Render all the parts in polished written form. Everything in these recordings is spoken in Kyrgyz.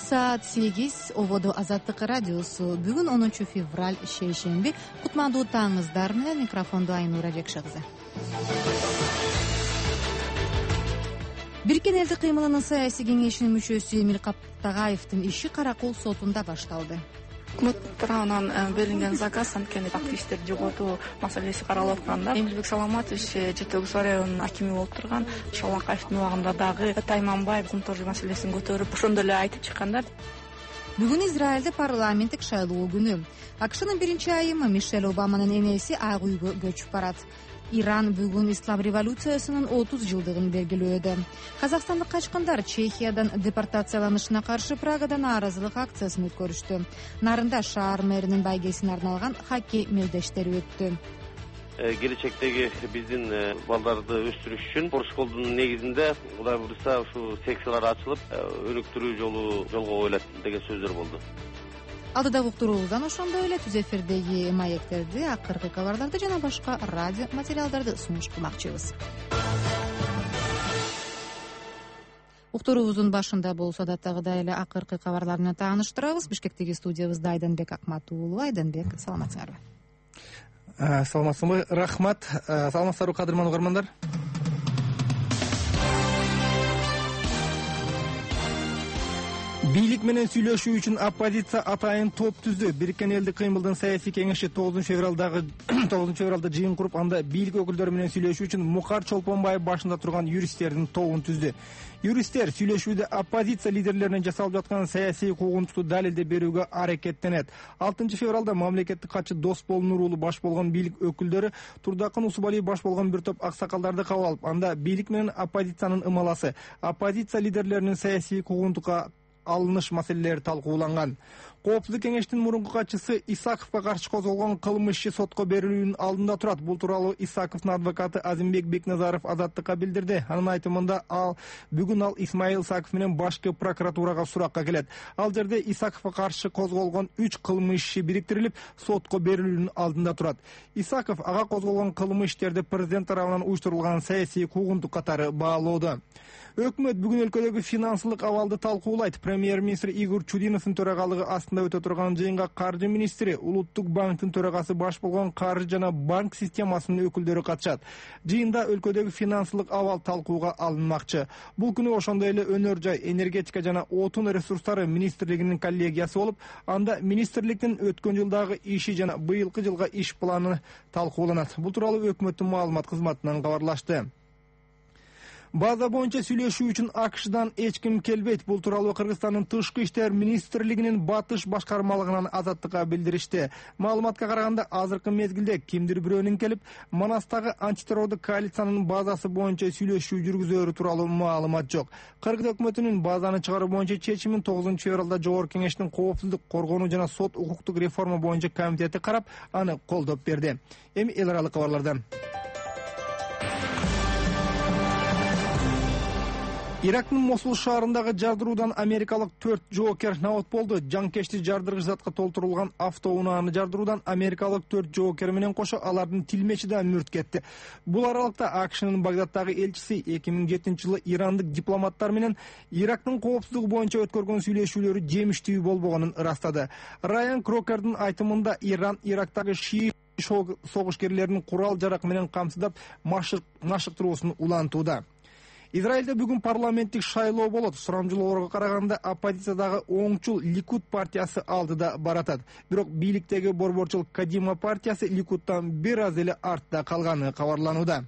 саат 8 ободо Азаттык радиосу. Бүгүн 10 февраль шейшемби. Кутмандуу таңыңыздар менен микрофондо Айнура Жекши кызы. Бириккен Элдик кыймылынын саясий кеңешинин мүчөсү Эмил Каптагаевдин иши Каракол сотунда башталды. Өкмөт тарабынан берилген заказ анткени активисттерди жоготуу маселеси каралып атканда Эмилбек Саламатович Жети Өгүз районунун акими болуп турган Шалакаевдин убагында дагы Тайманбай Кумтожу маселесин көтөрүп ошондо эле айтып чыккандар. Бүгүн Израилде парламенттик шайлоо күнү. АКШнын биринчи айымы Мишель Обаманын энеси Ак үйгө көчүп барат. Иран бүгүн Ислам революциясынын 30 жылдыгын белгилөөдө. Казакстандык качкындар Чехиядан депортацияланышына каршы Прагадан нааразылык акциясын өткөрүштү. Нарында шаар мэринин байгесине арналган хоккей мелдештери өттү. Келечектеги биздин балдарды өстүрүш үчүн спорт школдун негизинде Кудай буйруса ушу секциялар ачылып, өнүктүрүү жолго коюлат деген сөздөр болду. Алдыдагы уктуруубуздан ошондой эле түз эфирдеги маектерди, акыркы кабарларды жана башка радио материалдарды сунуш кылмакчыбыз. Уктуруубуздун башында болсо даттагыдай эле акыркы кабарлар менен тааныштырабыз. Бишкектеги студиябызда Айданбек Акмат уулу. Айданбек, саламатсыңарбы? Саламатсыңбы? Рахмат. Саламатсыздарбы, кадырман угармандар? Бийлик менен сүйлөшүү үчүн оппозиция атайын топ түздү. Бириккен Элдик кыймылдын саясий кеңеши 9 февралда жыйын куруп, анда бийлик өкүлдөрү менен сүйлөшүү үчүн Мукар Чолпонбаев башында турган юристтердин тобун түздү. Юристтер сүйлөшүүдө оппозиция лидерлеринин жасалып жаткан саясий куугунтукту далилдеп берүүгө аракеттенет. 6 февралда мамлекеттик катчы Досбол Нур уулу баш болгон бийлик өкүлдөрү Турдакын Усубалиев баш болгон бир топ аксакалдарды кабыл алып, анда бийлик менен оппозициянын ымаласы, оппозиция лидерлеринин саясий куугунтукка алыныш маселелери талкууланган. Коопсуздук кеңештин мурунку катчысы Исаковго каршы козголгон кылмыш иши сотко берилүүнүн алдында турат. Бул тууралуу Исаковдун адвокаты Азимбек Бекназаров Азаттыкка билдирди. Анын айтымында бүгүн Исмаил Исаков менен башкы прокуратурага суракка келет. Ал жерде Исаковго каршы козголгон 3 кылмыш иши бириктирилип, сотко берилүүнүн алдында турат. Исаков ага козголгон кылмыш иштерди президент тарабынан уюштурулган саясий куугунтук катары баалоодо. Өкмөт бүгүн өлкөдөгү финансылык абалды талкуулайт. Премьер-министр Игорь Чудиновдун төрагалыгы астында өтө турган жыйынга каржы министри, Улуттук банктын төрагасы баш болгон каржы жана банк системасынын өкүлдөрү катышат. Жыйында өлкөдөгү финансылык абал талкууга алынмакчы. Бул күнү ошондой эле өнөр жай, энергетика жана отун ресурстары министрлигинин коллегиясы болуп, анда министрликтин өткөн жылдагы иши жана быйылкы жылга иш планы талкууланат. Бул тууралуу өкмөттүн маалымат кызматынан кабарлашты. База боюнча сүйлөшүү үчүн АКШдан эч ким келбейт. Бул тууралуу Кыргызстандын тышкы иштер министрлигинин батыш башкармалыгынан Азаттыкка билдиришти. Маалыматка караганда, азыркы мезгилде кимдир бирөөнүн келип, Манастагы антитеррорлук коалициянын базасы боюнча сүйлөшүү жүргүзөөрү тууралуу маалымат жок. Кыргыз өкмөтүнүн базаны чыгаруу боюнча чечимин 9 февралда Жогорку кеңештин коопсуздук, коргонуу жана сот укуктук реформа боюнча комитети карап, аны колдоп берди. Эми эл аралык кабарлардан. Ирактын Мосул шаарындагы жардыруудан америкалык 4 жоокер набат болду. Жанкечти жардыргыч затка толтурулган автоунааны жардыруудан америкалык 4 жоокер менен кошо алардын тилмечи да мүрт кетти. Бул аралыкта АКШнын Багдадтагы элчиси 2007-жылы ирандык дипломаттар менен Ирактын коопсуздугу боюнча өткөргөн сүйлөшүүлөрү жемиштүү болбогонун ырастады. Райан Крокердин айтымында Иран Ирактагы шии согушкерлерин курал жарак менен камсыздап машыктыруусун улантууда. Израилде бүгүн парламенттик шайлоо болот. Сурамжылоорго караганда оппозициядагы оңчул Ликуд партиясы алдыда баратат. Бирок бийликтеги борборчул Кадима партиясы Ликудтан бир аз эле артта калганы кабарланууда.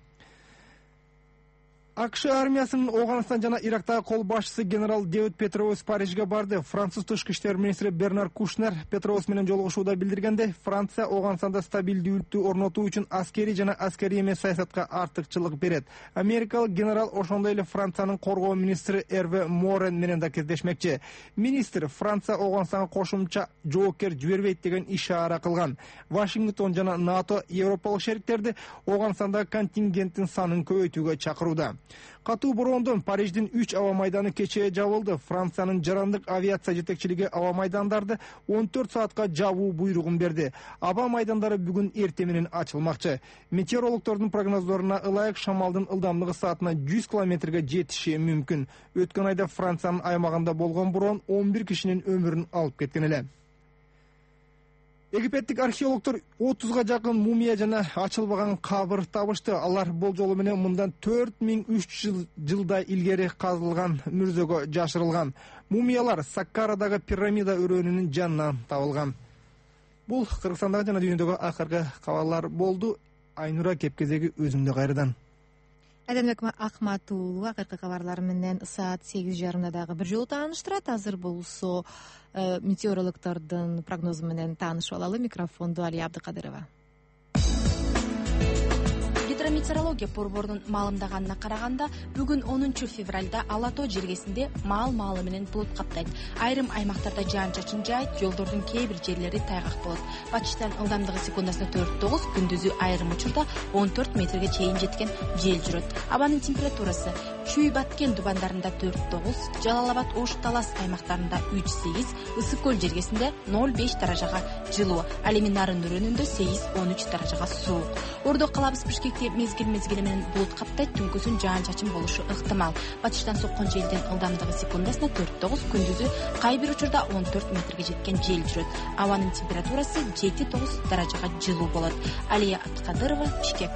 АКШ армиясынын Оганстан жана Ирактагы кол башчысы генерал Дэвид Петроус Парижге барды. Француз тышкы иштер министри Бернар Кушнер Петроус менен жолугушууда билдиргенде, Франция Оганстанда стабилдүүлүктү орнотуу үчүн аскери жана аскери эмес саясатка артыкчылык берет. Америкалык генерал ошондой эле Франциянын коргоо министри Эрве Морен менен да кездешмекчи. Министр Франция Оганстанга кошумча жоокер жибербейт деген ишара кылган. Вашингтон жана НАТО европалык шериктерди Оганстандагы контингенттин санын көбөйтүүгө чакырууда. Катуу бороондон Париждин 3 аба майданы кечээ жабылды. Франциянын жарандык авиация жетекчилиги аба майдандарды 14 саатка жабуу буйругун берди. Аба майдандары бүгүн эртең менен ачылмакчы. Метеорологдордун прогнозлоруна ылайык шамалдын ылдамдыгы саатына 100 километрге жетиши мүмкүн. Өткөн айда Франциянын аймагында болгон бороон 11 кишинин өмүрүн алып кеткен эле. Египеттик археологдор 30га жакын мумия жана ачылбаган кабыр табышты. Алар болжолу менен мындан 4300 жылдай илгери казылган мүрзөгө жашырылган. Мумиялар Саккарадагы пирамида өрөөнүнүн жанынан табылган. Бул Кыргызстандагы жана дүйнөдөгү акыркы кабарлар болду. Айнура Кепкезеги өзүндө кайрадан. Айданбек Акматулова акыркы кабарлар менен саат 8:30 дагы бир жолу тааныштырат. Азыр болсо метеорологдордун прогнозу менен таанышып алалы. Микрофонду Алия Абдыкадырова. Гидрометеорология борборунун маалымдаганына караганда, бүгүн 10 февралда Ала тоо жергесинде маал-маалы менен булут каптайт. Айрым аймактарда жаан-чачын жаайт, жолдордун кээ бир жерлери тайгак болот. Батыштан ылдамдыгы секундасына 4-9, күндүзү айрым учурда 14 метрге чейин жеткен жел жүрөт. Абанын температурасы Чүй Баткен дубандарында 4-9, Жалал-Абад Ош Талас аймактарында 3-8, Ысык көл жергесинде 0-5 даражага жылуу, ал эми Нарын өрөөнүндө 8-13 даражага суук. Ордо калабыз Бишкекте мезгил-мезгили менен булут каптайт, түнкүсүн жаан-чачын болушу ыктымал. Батыштан соккон желдин ылдамдыгы секундасына 4-9, күндүзү кай бир учурда 14 метрге жеткен жел жүрөт. Абанын температурасы 7-9 даражага жылуу болот. Алия Абдыкадырова, Бишкек.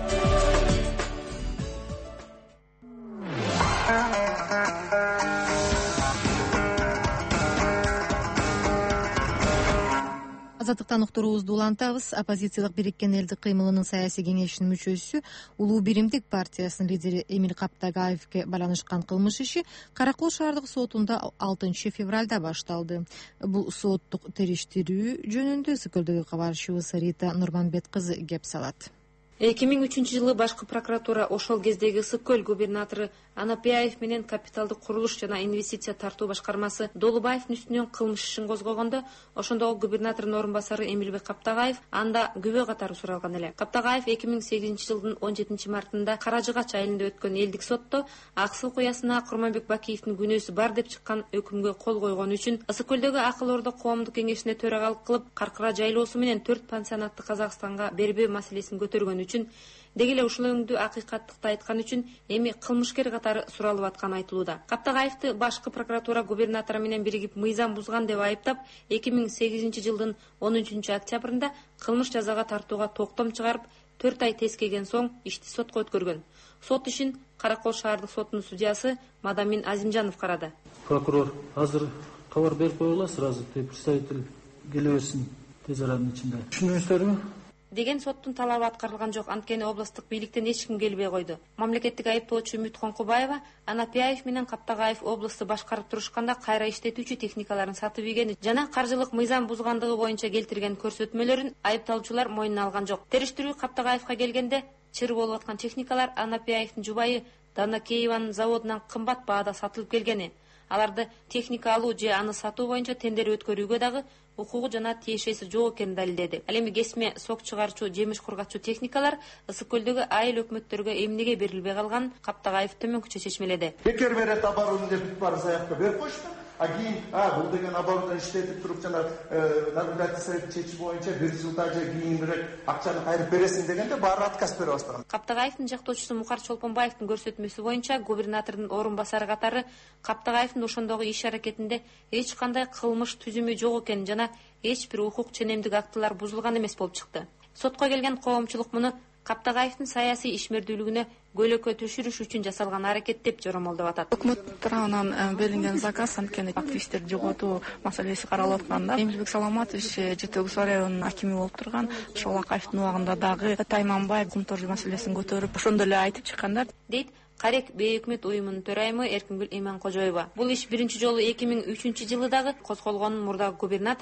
Азаттыктан уктуруубузду улантабыз. Оппозициялык Бириккен Элдик кыймылынын саясий кеңешинин мүчөсү Улуу биримдик партиясынын лидери Эмиль Каптагаевке байланышкан кылмыш иши Каракол шаардык сотунда 6 февралда башталды. Бул соттук териштирүү жөнүндө Ысык көлдөгү кабарчыбыз Рита Нурманбет кызы кеп салат. 2003-жылы башкы прокуратура ошол кездеги Ысык көл губернатору Анапияев менен капиталдык курулуш жана инвестиция тартуу башкармасы Долубаевдин үстүнөн кылмыш ишин козгогондо, ошондогу губернатордун орун басары Эмилбек Каптагаев анда күбө катары суралган эле. Каптагаев 2008-жылдын 17 мартында Каражыгач айылында өткөн элдик сотто Аксыл куясына Курманбек Бакиевдин күнөөсү бар деп чыккан өкүмгө кол койгон үчүн Ысык көлдөгү Акыл Ордо коомдук кеңешине төрагалык кылып, Каркыра жайлоосу менен 4 пансионатты Казакстанга бербөө маселесин көтөргөн үчүн, деги эле ушул өңдү акыйкаттыкты айткан үчүн эми кылмышкер катары суралып атканы айтылууда. Каптагаевди башкы прокуратура губернатору менен биригип мыйзам бузган деп айыптап, 2008-жылдын 13 октябрында кылмыш жазага тартууга токтом чыгарып, 4 ай тескеген соң ишти сотко өткөргөн. Сот ишин Каракол шаардык сотунун судьясы Мадамин Азимжанов карады. Прокурор азыр кабар берип койгула, сразу представитель келе берсин тез аранын ичинде. Түшүнүңүздөрбү? Деген соттун талабы аткарылган жок, анткени областтык бийликтен эч ким келбей койду. Мамлекеттик айыптоочу Үмүт Коңкубаева Анапияев менен Каптагаев областты башкарып турушканда кайра иштетүүчү техникаларын сатып ийгени жана каржылык мыйзам бузгандыгы боюнча келтирген көрсөтмөлөрүн айыпталуучулар мойнуна алган жок. Териштирүү Каптагаевка келгенде чыр болуп аткан техникалар Анапияевдин жубайы Дана Кееванын заводунан кымбат баада сатылып келгени. Аларды техника алуу же аны сатуу боюнча тендер өткөрүүгө дагы укугу жана тиешеси жок экенин далилдеди. Ал эми кесме сок чыгарчу, жемиш кургатчу техникалар Ысык көлдөгү айыл өкмөттөргө эмнеге берилбей калганын Каптагаев төмөнкүчө чечмеледи. Бекер берет оборудование деп бар заявка берип койушту. А кийин бул деген оборудование иштетип туруп жана наблюдатель чечүү боюнча 1 жылда же кийинирээк акчаны кайрып бересиң дегенде баары отказ берип атышкан. Каптагаевдин жактоочусу Мукар Чолпонбаевдин көрсөтмөсү боюнча губернатордун орун басары катары Каптагаевдин ошондогу иш аракетинде эч кандай кылмыш түзүмү жок экенин жана эч бир укук ченемдик актылар бузулган эмес болуп чыкты. Сотко келген коомчулук муну Каптагаевдин саясий ишмердүүлүгүнө көлөкө түшүрүш үчүн жасалган аракет деп жоромолдоп атат. Өкмөт тарабынан берилген заказ, анткени активисттерди жоготуу маселеси каралып атканда, Эмилбек Саламатович Жети Өгүз районунун акими болуп турган Шолакаевдин убагында дагы Тайманбай кумтор маселесин көтөрүп, ошондо эле айтып чыккандар, дейт Карек бейөкмөт уюмунун төрайымы Эркингүл Иманкожоева. Бул иш биринчи жолу 2003-жылы дагы козголгонун мурдагы губернатор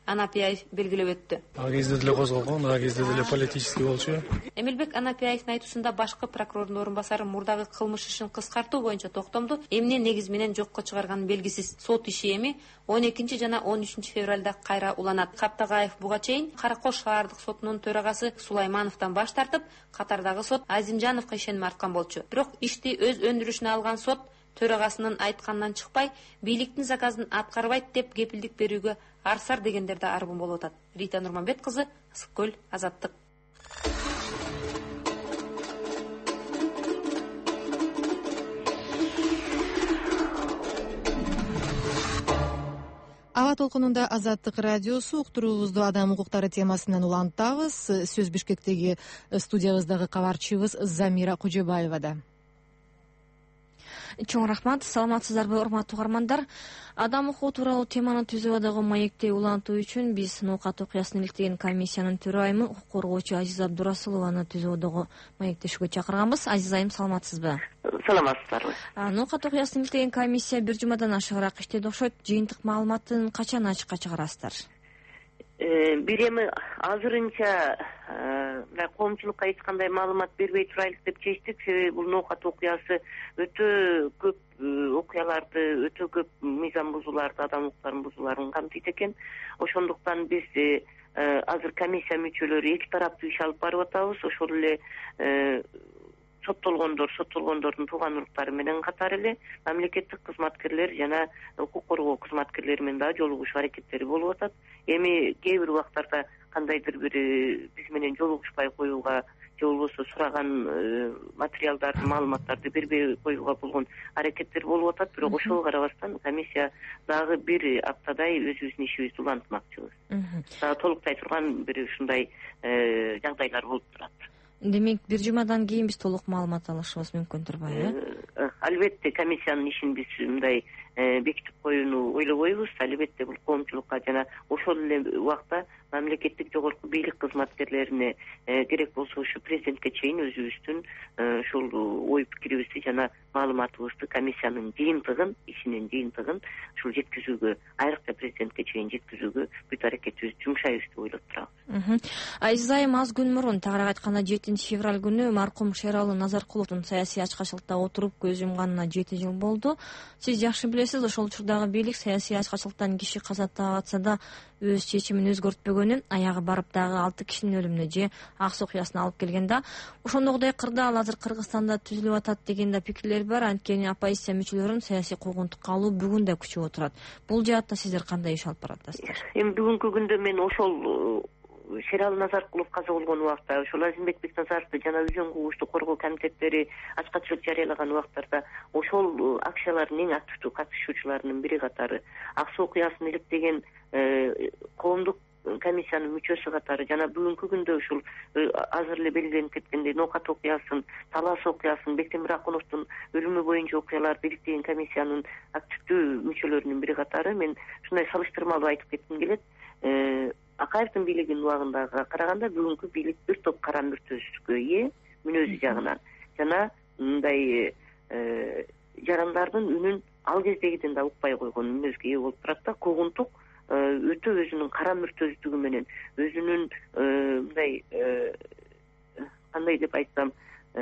Анапияев белгилеп өттү. Ал кезде деле козголгон, ал кезде деле политический болчу. Эмилбек Анапияевдин айтуусунда башкы прокурордун орун басары мурдагы кылмыш ишин кыскартуу боюнча токтомду эмне негиз менен жокко чыгарганы белгисиз. Сот иши эми 12 жана 13 февралда кайра уланат. Каптагаев буга чейин Кара Кош шаардык сотунун төрагасы Сулаймановдон баш тартып, катардагы сот Азимжановго ишеним арткан болчу. Бирок ишти өз өндүрүшүнө алган сот төрагасынын айтканынан чыкпай, бийликтин заказын аткарбайт деп кепилдик берүүгө арсар дегендер да арбын болуп атат. Рита Нурманбет кызы, Ысык көл, Азаттык. Аба толкунунда Азаттык радиосу уктуруубузду адам укуктары темасынан улантабыз. Сөз Бишкектеги студиябыздагы кабарчыбыз Замира Кожобаевада. Чоң рахмат, саламатсыздарбы урматтуу угармандар. Адам укугу тууралуу теманы түзүүдөгү маекти улантуу үчүн биз ноокат окуясын иликтеген комиссиянын төрайымы укук коргоочу Азиза Абдурасулованы түзүүдөгү маектешүүгө чакырганбыз. Азиза айым, саламатсызбы? Саламатсыздарбы. Ноокат окуясын иликтеген комиссия бир жумадан ашыгыраак иштеди окшойт. Жыйынтык маалыматын качан ачыкка чыгарасыздар? Бир эми азырынча коомчулукка эч кандай маалымат бербей турайлык деп чечтик. Себеби бул ноокат окуясы өтө көп окуяларды, өтө көп мыйзам бузууларды, адам укуктарын бузууларын камтыйт экен. Ошондуктан биз азыр комиссия мүчөлөрү эки тараптуу иш алып барып атабыз. Ошол эле соттолгондордун тууган уруктары менен катар эле мамлекеттик кызматкерлер жана укук коргоо кызматкерлери менен дагы жолугушуу аракеттери болуп атат. Эми кээ бир убактарда кандайдыр бир биз менен жолугушпай коюуга же болбосо сураган материалдарды, маалыматтарды бербей коюуга болгон аракеттер болуп атат. Бирок ошого карабастан комиссия дагы бир аптадай өзүбүздүн ишибизди улантмакчыбыз. Дагы толуктай турган бир ушундай жагдайлар болуп турат. Демек, бир жумадан кийин биз толук маалымат алышыбыз мүмкүн турбайбы? Албетте комиссиянын ишин биз мындай бекитип коюуну ойлобойбуз. Албетте бул коомчулукка жана ошол эле убакта мамлекеттик жогорку бийлик кызматкерлерине керек болсо ушу президентке чейин өзүбүздүн ушул ой пикирибизди жана маалыматыбызды комиссиянын жыйынтыгын, ишинин жыйынтыгын ушул жеткизүүгө, айрыкча президентке чейин жеткизүүгө бүт аракетибизди жумшайбыз деп ойлоп турабыз. Азиза айым, аз күн мурун, тагыраак айтканда 7 февраль күнү маркум Шералы Назаркуловдун саясий ачкачылыкта отуруп көз жумганына 7 жыл болду. Сиз жакшы билесиз, ошол учурдагы бийлик саясий ачкачылыктан киши каза таап атса да өз чечимин өзгөртпөгөнүн, аягы барып дагы 6 кишинин өлүмүнө же Аксы окуясына алып келген да. Ошондогудай кырдаал азыр Кыргызстанда түзүлүп атат деген да пикирлер бар. Анткени оппозиция мүчөлөрүнүн саясий куугунтукка алуу бүгүн да күчөп отурат. Бул жаатта сиздер кандай иш алып баратасыздар? Эми бүгүнкү күндө мен ошол Шералы Назаркулов каза болгон убакта, ошол Азимбек Бекназаровду жана Өзөн кугушту коргоо комитеттери ачкачылык жарыялаган убактарда ошол акциялардын эң активдүү катышуучуларынын бири катары Аксы окуясын иликтеген коомдук комиссиянын мүчөсү катары жана бүгүнкү күндө ушул азыр эле белгиленип кеткендей ноокат окуясын, Талас окуясын, Бектемир Акуновдун өлүмү боюнча окуяларды иликтеген комиссиянын активдүү мүчөлөрүнүн бири катары мен ушундай салыштырмалуу айтып кетким келет. Акаевдин бийлигинин убагындагыга караганда бүгүнкү бийлик бир топ кара мүртөзгө ээ мүнөзү жагынан жана мындай жарандардын үнүн ал кездегиден да укпай койгон мүнөзгө ээ болуп турат да. Куугунтук өтө өзүнүн кара мүртөздүгү менен өзүнүн мындай кандай деп айтсам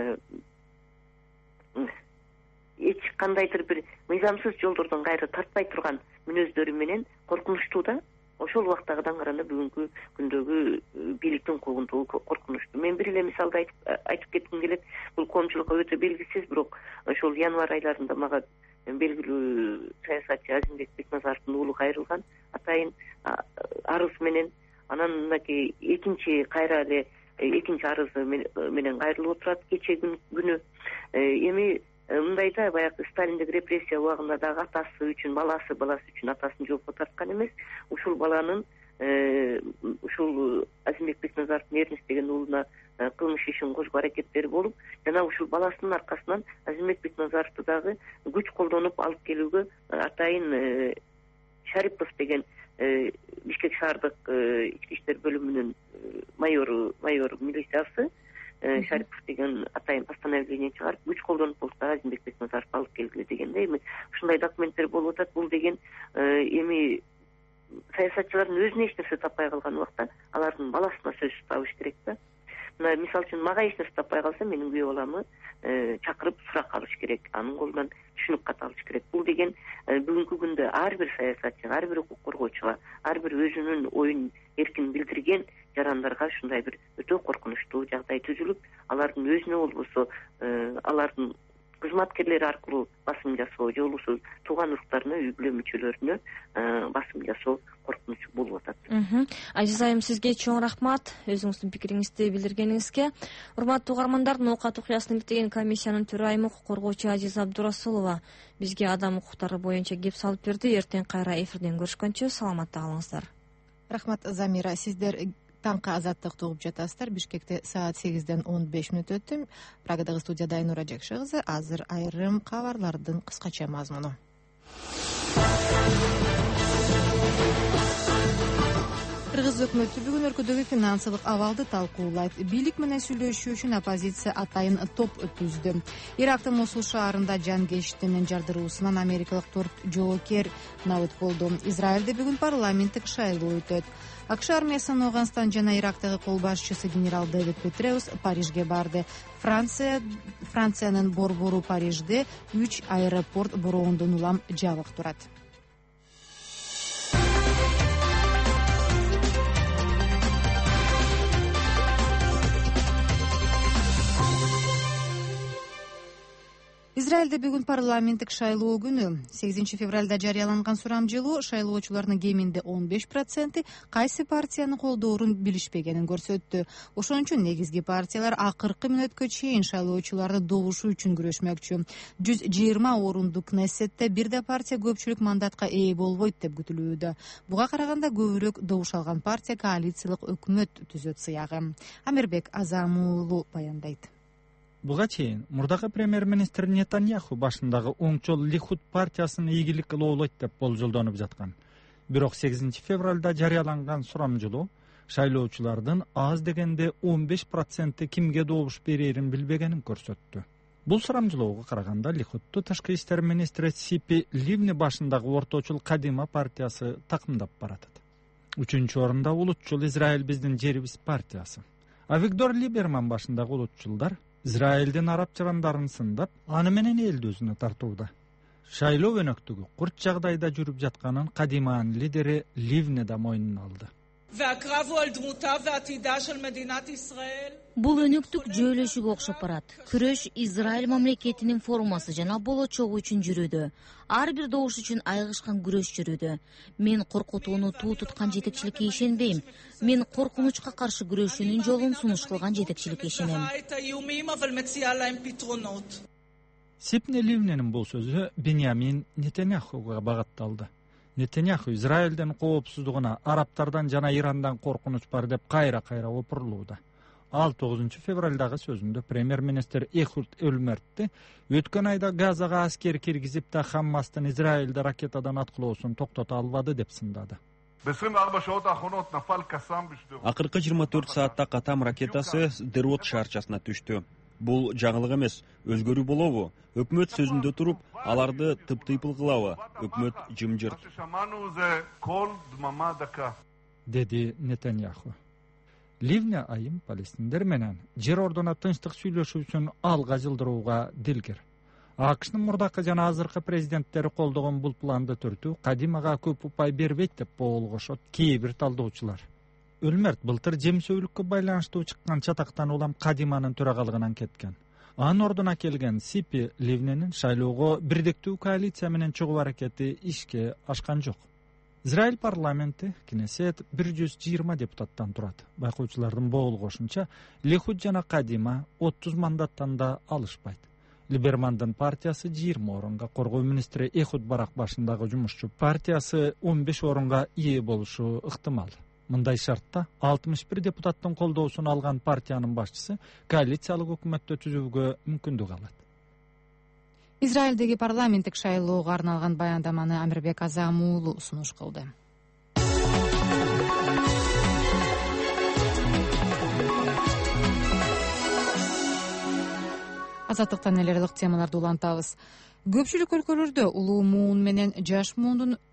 эч кандайдыр бир мыйзамсыз жолдордон кайра тартпай турган мүнөздөрү менен коркунучтуу да. Ошол убактагыдан караганда бүгүнкү күндөгү бийликтин куугунтугу коркунучтуу. Мен бир эле мисалды айтып кетким келет. Бул коомчулукка өтө белгисиз, бирок ошол январь айларында мага белгилүү саясатчы Азимбек Бекназаровдун уулу кайрылган атайын арыз менен. Анан мынакей экинчи арызы менен кайрылып отурат кече күнү. Эми мындайда баягы Сталиндик репрессия убагында дагы атасы үчүн, баласы үчүн атасын жоопко тарткан эмес. Ушул баланын ушул Азимбек Бекназаровдун Эрнис деген уулуна кылмыш ишин кошгоо аракеттери болуп, жана ушул баласынын аркасынан Азимбек Бекназаровду дагы күч колдонуп алып келүүгө атайын Шарипов деген Бишкек шаардык ички иштер бөлүмүнүн майор милициясы Шарипов деген атайын постановление чыгарып күч колдонуп болуп Азимбек Бекназаровду алып келгиле дегенде эми ушундай документтер болуп атат. Бул деген эми саясатчылардын өзүнө эч нерсе таппай калган убакта алардын баласына сөз табыш керек да. Мына мисалы үчүн мага эч нерсе таппай калса менин күйөө баламы чакырып сурак алыш керек, анын колунан түшүнүк кат алыш керек. Бул деген бүгүнкү күндө ар бир саясатчыга, ар бир укук коргоочуга, ар бир өзүнүн оюн эркин билдирген жарандарга ушундай бир өтө коркунучтуу жагдай түзүлүп, алардын өзүнө болбосо алардын кызматкерлери аркылуу басым жасоо же болбосо тууган уруктарына, үй бүлө мүчөлөрүнө басым жасоо коркунучу болуп атат. Азиз айым, сизге чоң рахмат өзүңүздүн пикириңизди билдиргениңизге. Урматтуу угармандар, Ноокат окуясын ириктеген комиссиянын төрайымы укук коргоочу Азиза Абдурасулова бизге адам укуктары боюнча кеп салып берди. Эртең кайра эфирден көрүшкөнчө саламатта калыңыздар. Рахмат, Замира. Сиздер таңкы азаттык тугуп жатасыздар. Бишкекте саат 8:15 өттү. Прагадагы студияда Айнура Жакшы кызы. Азыр айрым кабарлардын кыскача мазмуну. Кыргыз өкмөтү бүгүн өлкөдөгү финансылык абалды талкуулайт. Бийлик менен сүйлөшүү үчүн оппозиция атайын топ түздү. Ирактын Мосул шаарында жанкечтинин жардыруусунан америкалык 4 жоокер набыт болду. Израилде бүгүн парламенттик шайлоо өтөт. АКШ армиясынын Афганистан жана Ирактагы кол башчысы генерал Дэвид Петреус Парижге барды. Франциянын борбору Парижде 3 аэропорт бороондон улам жабык турат. Израилде бүгүн парламенттик шайлоо күнү. 8 февралда жарыяланган сурамжылоо шайлоочулардын кеминде 15% кайсы партияны колдоорун билишпегенин көрсөттү. Ошон үчүн негизги партиялар акыркы мүнөткө чейин шайлоочуларды добушу үчүн күрөшмөкчү. 120 орундук Кнессетте бир да партия көпчүлүк мандатка ээ болбойт деп күтүлүүдө. Буга караганда көбүрөөк добуш алган партия коалициялык өкмөт түзөт сыягы. Амирбек Азамуулу баяндайт. Буга чейин мурдагы премьер-министр Нетаньяху башындагы оңчол Лихуд партиясын ийгилик кылуулайт деп болжолдонуп жаткан. Бирок 8 февралда жарыяланган сурамжылоо шайлоочулардын аз дегенде 15% кимге добуш берерин билбегенин көрсөттү. Бул сурамжылоого караганда Лихудту тышкы иштер министри Сипи Ливни башындагы орточул Кадима партиясы такымдап баратат. 3-чү орунда улутчул Израиль биздин жерибиз партиясы. Авигдор Либерман башындагы улутчулдар Израилдин араб жарандарын сындап, аны менен элди өзүнө тартууда. Шайлоо өнөктүгү курт жагдайда жүрүп жатканын Кадиманын лидери Ливни да мойнуна алды. Бул өнөктүк жөөлөшүүгө окшоп барат. Күрөш Израиль мамлекетинин формасы жана болочогу үчүн жүрүүдө. Ар бир добуш үчүн айыгышкан күрөш жүрүүдө. Мен коркутууну туу туткан жетекчиликке ишенбейм. Мен коркунучка каршы күрөшүүнүн жолун сунуш кылган жетекчиликке ишенем. Сипни Ливнинин бул сөзү Беньямин Нетаньяхуга багытталды. Нетаньяху Израилдин коопсуздугуна арабтардан жана Ирандан коркунуч бар деп кайра-кайра опурулууда. Ал 9 февралдагы сөзүндө премьер-министр Эхуд Өлмертти өткөн айда Газага аскер киргизип да Хаммастын Израилде ракетадан аткылоосун токтото албады деп сындады. Акыркы 24 саатта Катам ракетасы Дерот шаарчасына түштү. Бул жаңылык эмес, өзгөрүү болобу? Өкмөт сөзүндө туруп, аларды тыптыйпыл кылабы? Өкмөт жымжырт. Деди Нетаньяху. Ливни айым палестиндер менен жер ордуна тынчтык сүйлөшүү үчүн алга жылдырууга дилгер. АКШнын мурдакы жана азыркы президенттери колдогон бул планды түртүү Кадимага көп упай бербейт деп болгошот кээ бир талдоочулар. Өлмерт былтыр жемсөөлүккө байланыштуу чыккан чатактан улам Кадиманын төрагалыгынан кеткен. Анын ордуна келген Сипи Ливнинин шайлоого бирдиктүү коалиция менен чыгуу аракети ишке ашкан жок. Израиль парламенти Кнессет 120 депутаттан турат. Байкоочулардын болгошунча Лихуд жана Кадима 30 мандаттан да алышпайт. Либермандын партиясы 20 орунга, коргоо министри Эхуд Барак башындагы жумушчу партиясы 15 орунга ээ болушу ыктымал. Мындай шартта 61 депутаттын колдоосун алган партиянын башчысы коалициялык өкмөттү түзүүгө мүмкүндүк алат. Израилдеги парламенттик шайлоого арналган баяндаманы Амирбек Азамуулу сунуш кылды. Азаттыктан эле темаларды улантабыз. Көпчүлүк өлкөлөрдө улуу муун менен жаш муундун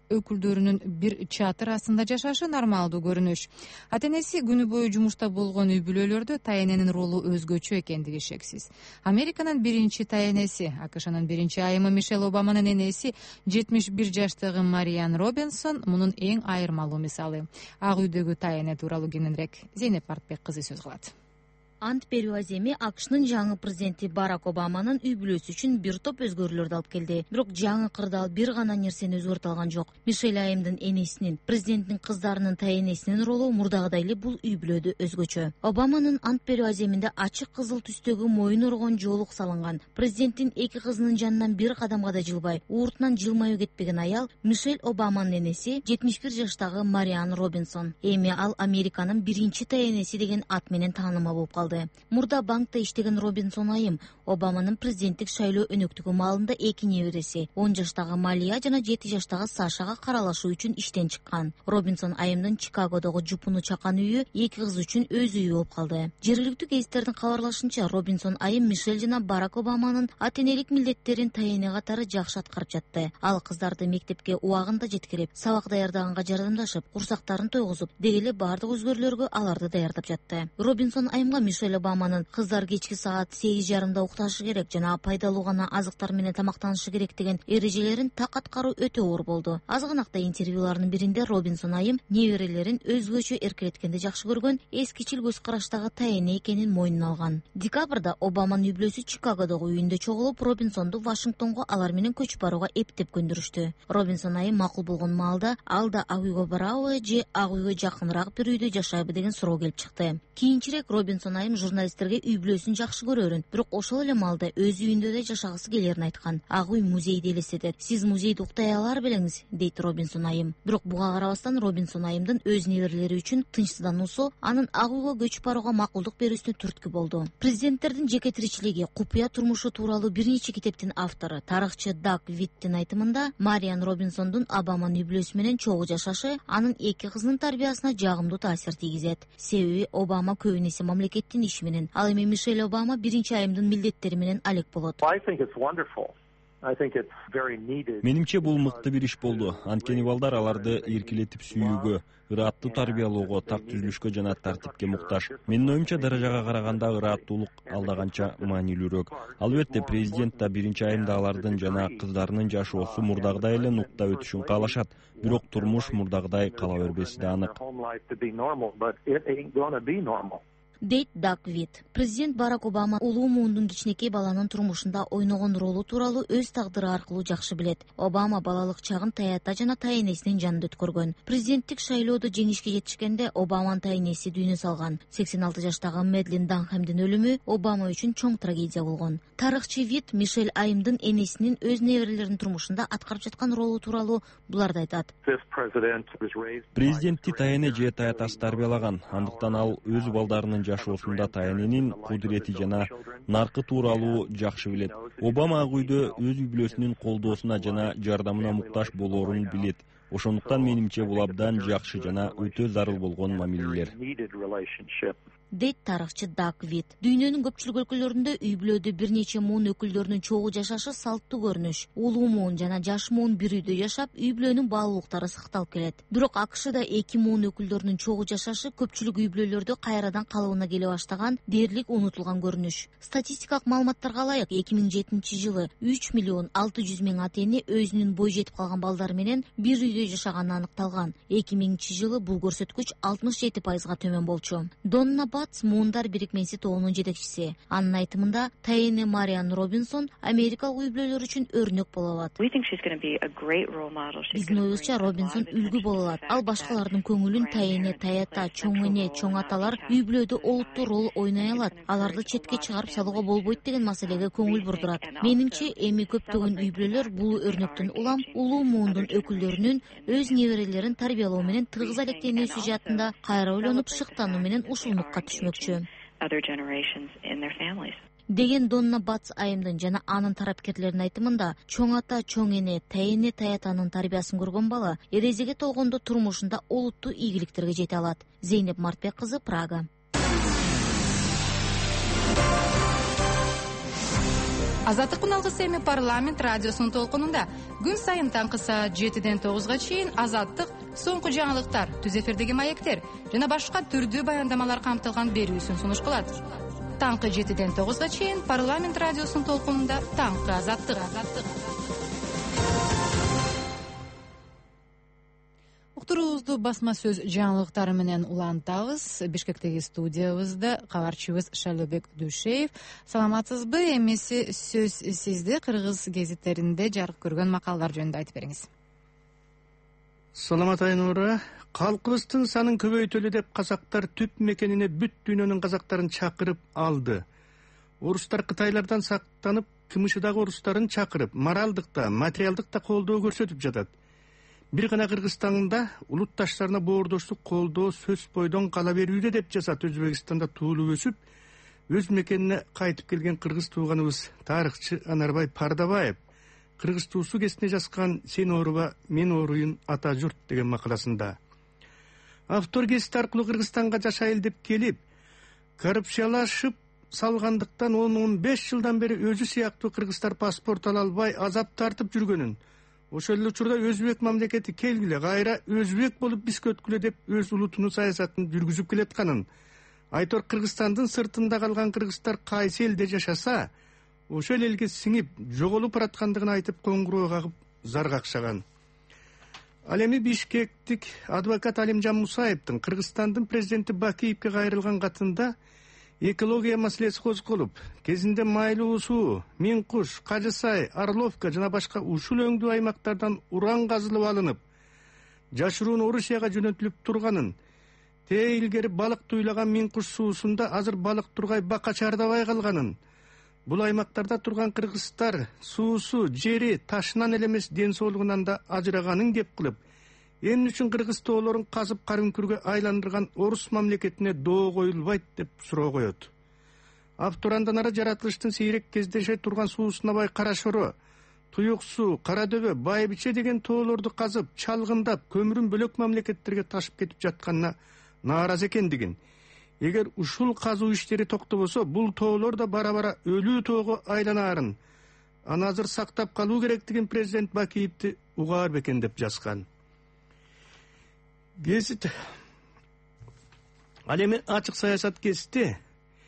өкүлдөрүнүн бир чатыр астында жашашы нормалдуу көрүнүш. Ата энеси күнү бою жумушта болгон үй бүлөлөрдө таененин ролу өзгөчө экендиги шексиз. Американын биринчи таенеси, АКШнын биринчи айымы Мишель Обаманын энеси 71 жаштагы Мариан Робинсон мунун эң айырмалуу мисалы. Ак үйдөгү таене тууралуу кененирээк Зейнеп Артбек кызы сөз кылат. Ант берүү аземи АКШнын жаңы президенти Барак Обаманын үй бүлөсү үчүн бир топ өзгөрүүлөрдү алып келди. Бирок жаңы кырдаал бир гана нерсени өзгөртө алган жок. Мишель айымдын энесинин, президенттин кыздарынын таенесинин ролу мурдагыдай эле бул үй бүлөдө өзгөчө. Обаманын ант берүү аземинде ачык кызыл түстөгү моюн оргон жоолук салынган. Президенттин эки кызынын жанынан бир кадамга да жылбай, ууртунан жылмаюу кетпеген аял Мишель Обаманын энеси 71 жаштагы Мариан Робинсон. Эми ал Американын биринчи таенеси деген ат менен таанымал болуп калды. Мурда банкта иштеген Робинсон айым Обаманын президенттик шайлоо өнөктүгү маалында эки небереси 10 жаштагы Малия жана 7 жаштагы Сашага каралашуу үчүн иштен чыккан. Робинсон айымдын Чикагодогу жупуну чакан үйү эки кыз үчүн өз үйү болуп калды. Жергиликтүү гезиттердин кабарлашынча, Робинсон айым Мишель жана Барак Обаманын ата энелик милдеттерин таене катары жакшы аткарып жатты. Ал кыздарды мектепке убагында жеткирип, сабак даярдаганга жардамдашып, курсактарын тойгузуп, деги эле бардык өзгөрүүлөргө аларды даярдап жатты. Робинсон айымга Мишель Обаманын кыздар кечки саат 8:30 укташы керек жана пайдалуу гана азыктар менен тамактанышы керек деген эрежелерин так аткаруу өтө оор болду. Азгынакта интервьюларынын биринде Робинсон айым неберелерин өзгөчө эркелеткенди жакшы көргөн эскичил көз караштагы таене экенин мойнуна алган. Декабрда Обаманын үй бүлөсү Чикагодогу үйүндө чогулуп, Робинсонду Вашингтонго алар менен көчүп барууга эптеп көндүрүштү. Робинсон айым макул болгон маалда ал да ак үйгө барабы же ак үйгө жакыныраак бир үйдө жашайбы деген суроо келип чыкты. Кийинчерээк Робинсон айым журналисттерге үй бүлөсүн жакшы көрөрүн, бирок ошол эле маалда өз үйүндө да жашагысы келерин айткан. Ак үй музейди элестетет. Сиз музейде уктай алар белеңиз, дейт Робинсон айым. Бирок буга карабастан Робинсон айымдын өз неберелери үчүн тынчсыздануусу анын ак үйгө көчүп барууга макулдук берүүсүнө түрткү болду. Президенттердин жеке тиричилиги, купуя турмушу тууралуу бир нече китептин автору, тарыхчы Даг Виттин айтымында, Мариан Робинсондун Обаманын үй бүлөсү менен чогуу жашашы анын эки кызынын тарбиясына жагымдуу таасир тийгизет. Себеби Обама көбүн эсе мамлекеттин иши менен, ал эми Мишель Обама биринчи айымдын милдеттери менен алек болот. Менимче бул мыкты бир иш болду. Анткени балдар аларды эркелетип сүйүүгө, ырааттуу тарбиялоого, так түзүлүшкө жана тартипке муктаж. Менин оюмча даражага караганда ырааттуулук алда канча маанилүүрөөк. Албетте президент да биринчи айымда алардын жана кыздарынын жашоосу мурдагыдай эле нукта өтүшүн каалашат. Бирок турмуш мурдагыдай кала бербеси да анык. дейт Даг Вит. Президент Барак Обама улуу муундун кичинекей баланын турмушунда ойногон ролу тууралуу өз тагдыры аркылуу жакшы билет. Обама балалык чагын таята жана таенесинин жанында өткөргөн. Президенттик шайлоодо жеңишке жетишкенде Обаманын таенеси дүйнө салган. 86 жаштагы Медлин Данхэмдин өлүмү Обама үчүн чоң трагедия болгон. Тарыхчы Вит Мишель айымдын энесинин өз неберелеринин турмушунда аткарып жаткан ролу тууралуу буларды айтат. Президентти таене же таятасы тарбиялаган, андыктан ал өз балдарынын жашоосунда таененин кудурети жана наркы тууралуу жакшы билет. Обама ак үйдө өз үй бүлөсүнүн колдоосуна жана жардамына муктаж болоорун билет. Ошондуктан менимче бул абдан жакшы жана өтө зарыл болгон мамилелер. дейт тарыхчы Даг Вит. Дүйнөнүн көпчүлүк өлкөлөрүндө үй бүлөдө бир нече муун өкүлдөрүнүн чогуу жашашы салттуу көрүнүш. Улуу муун жана жаш муун бир үйдө жашап, үй бүлөнүн баалуулуктары сакталып келет. Бирок АКШда эки муун өкүлдөрүнүн чогуу жашашы көпчүлүк үй бүлөлөрдө кайрадан калыбына келе баштаган, дээрлик унутулган көрүнүш. Статистикалык маалыматтарга ылайык 2007-жылы 3,6 миллион ата эне өзүнүн бой жетип калган балдары менен бир үйдө жашаганы аныкталган. 2000-жылы бул көрсөткүч 67%га төмөн болчу. Донна Муундар бирикмеси тобунун жетекчиси. Анын айтымында, таене Мариан Робинсон америкалык үй бүлөлөр үчүн өрнөк боло алат. Биздин оюбузча Робинсон үлгү боло алат. Ал башкалардын көңүлүн таене, таята, чоң эне, чоң аталар үй бүлөдө олуттуу рол ойной алат. Аларды четке чыгарып салууга болбойт деген маселеге көңүл бурдурат. Менимче, эми көптөгөн үй бүлөлөр бул өрнөктөн улам улуу муундун өкүлдөрүнүн өз неберелерин тарбиялоо менен тыгыз алектенүүсү жаатында кайра ойлонуп шыктануу менен ушунлукка түшмөкчү деген Донна Батс айымдын жана анын тарапкерлеринин айтымында, чоң ата, чоң эне, таене, таятанын тарбиясын көргөн бала эрезеге толгондо турмушунда олуттуу ийгиликтерге жете алат. Зейнеп Мартбек кызы, Прага. Азаттыктын алгысы эми парламент радиосунун толкунунда күн сайын таңкы саат 7-ден 9-га чейин азаттык, соңку жаңылыктар, түз эфирдеги маектер жана башка түрдүү баяндамалар камтылган берүүсүн сунуш кылат. Таңкы 7-ден 9-га чейин парламент радиосунун толкунунда таңкы азаттык. Уктуруубузду басма сөз жаңылыктары менен улантабыз. Бишкектеги студиябызда кабарчыбыз Шайлообек Дүйшеев. Саламатсызбы? Эмеси сөз сизде. Кыргыз гезиттеринде жарык көргөн макалалар жөнүндө айтып бериңиз. Саламат Айнура. Калкыбыздын санын көбөйтөлү деп казактар түп мекенине бүт дүйнөнүн казактарын чакырып алды. Орустар Кытайлардан сактанып, кымышыдагы орустарын чакырып, моралдык да, материалдык да колдоо көрсөтүп жатат. Бир гана Кыргызстанда улутташтарына боордоштук колдоо сөз бойдон кала берүүдө деп жазат Өзбекстанда туулуп өсүп, өз мекенине кайтып келген кыргыз тууганыбыз тарыхчы Анарбай Пардабаев кыргыз туусу кесине жазган "Сен ооруба, мен ооруйун ата журт" деген макаласында. Автор гезит аркылуу Кыргызстанга жашайыл деп келип, коррупциялашып салгандыктан 10-15 жылдан бери өзү сыяктуу кыргыздар паспорт ала албай азап тартып жүргөнүн, ошол эле учурда өзбек мамлекети келгиле кайра өзбек болуп биз көткүлө деп өз улутунун саясатын жүргүзүп келатканын, айтор Кыргызстандын сыртында калган кыргыздар кайсы элде жашаса, ошол элге сиңип жоголуп бараткандыгын айтып коңгуроо кагып зар какшаган. Ал эми Бишкектик адвокат Алимжан Мусаевдин Кыргызстандын президенти Бакиевге кайрылган катында экология маселеси козголуп, кезинде Майлуу суу, Мин-Куш, Кажысай, Орловка жана башка ушул өңдүү аймактардан уран казылып алынып, жашыруун Орусияга жөнөтүлүп турганын, илгери балык туйлаган Мин-Куш суусунда азыр балык тургай бака чардабай калганын, бул аймактарда турган кыргыздар суусу, жери, ташынан эле эмес ден соолугунан да ажыраганын кеп кылып, эмне үчүн кыргыз тоолорун казып карынкүргө айландырган орус мамлекетине доо коюлбайт деп суроо коет. Автор андан ары жаратылыштын сейрек кездеше турган суусунабай Кара Шоро, Туюк суу, Кара Дөбө, Байбиче деген тоолорду казып, чалгындап, көмүрүн бөлөк мамлекеттерге ташып кетип жатканына нааразы экендигин, эгер ушул казуу иштери токтобосо, бул тоолор да бара-бара өлүү тоого айланаарын, аны азыр сактап калуу керектигин президент Бакиевди угаар бекен деп жазган. Гезит ал эми ачык саясат гезити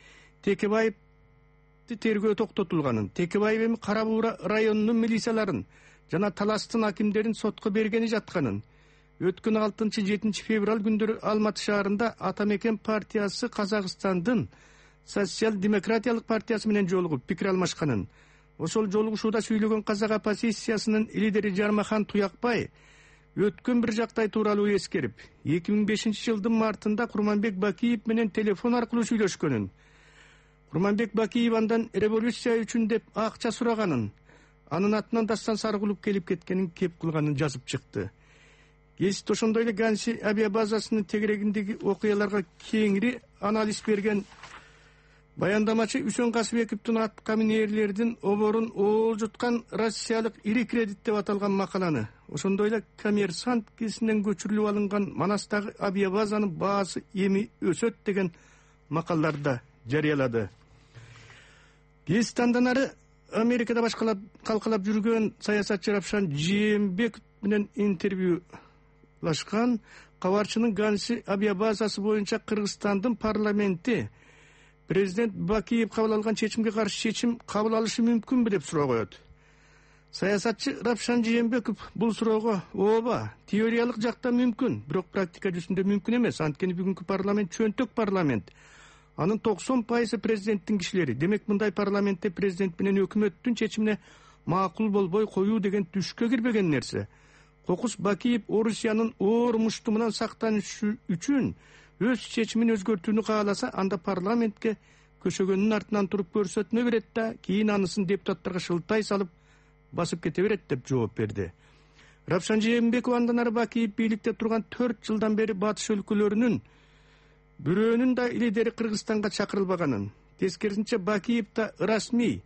Текебаевди тергөө токтотулганын, Текебаев эми Кара Буура районунун милицияларын жана Таластын акимдерин сотко бергени жатканын, өткөн 6-7 февраль күндөрү Алматы шаарында Атамекен партиясы Казакстандын социал-демократиялык партиясы менен жолугуп пикир алмашканын, ошол жолугушууда сүйлөгөн казак оппозициясынын лидери Жармахан Туякбай өткөн бир жактай тууралуу эскерип, 2005 жылдын мартында Курманбек Бакиев менен телефон аркылуу сүйлөшкөнүн, Курманбек Бакиев андан революция үчүн деп акча сураганын, анын атынан Дастан Сарыгулов келип кеткенин кеп кылганын жазып чыкты. Гезит ошондой эле Ганси авиабазасынын тегерегиндеги окуяларга кеңири анализ берген баяндамачы Үсөн Касыбековдун атка минерлердин оборун оолжуткан Россиялык ири кредит деп аталган макаланы, ошондой эле Коммерсант гезитинен көчүрүлүп алынган Манастагы авиабазанын баасы эми өсөт деген макалаларда жарыялады. Гезит андан ары Америкада башкалап калкалап жүргөн саясатчы Равшан Жээнбеков менен интервьюлашкан. Кабарчынын Ганси авиабазасы боюнча Кыргызстандын парламенти президент Бакиев кабыл алган чечимге каршы чечим кабыл алышы мүмкүнбү деп суроо коет. Саясатчы Равшан Жээнбеков бул суроого ооба, теориялык жакта мүмкүн, бирок практика жүзүндө мүмкүн эмес. Анткени бүгүнкү парламент чөнтөк парламент. Анын 90% президенттин кишилери. Демек мындай парламентте президент менен өкмөттүн чечимине макул болбой коюу деген түшкө кирбеген нерсе. Кокус Бакиев Орусиянын оор муштумунан сактанышы үчүн өз чечимин өзгөртүүнү кааласа, анда парламентке көшөгөнүн артынан туруп көрсөтмө берет да, кийин анысын депутаттарга шылтай салып басып кете берет деп жооп берди. Равшан Жээнбеков андан ары Бакиев бийликте турган 4 жылдан бери батыш өлкөлөрүнүн бирөөнүн да лидери Кыргызстанга чакырылбаганын, тескерисинче Бакиев да расмий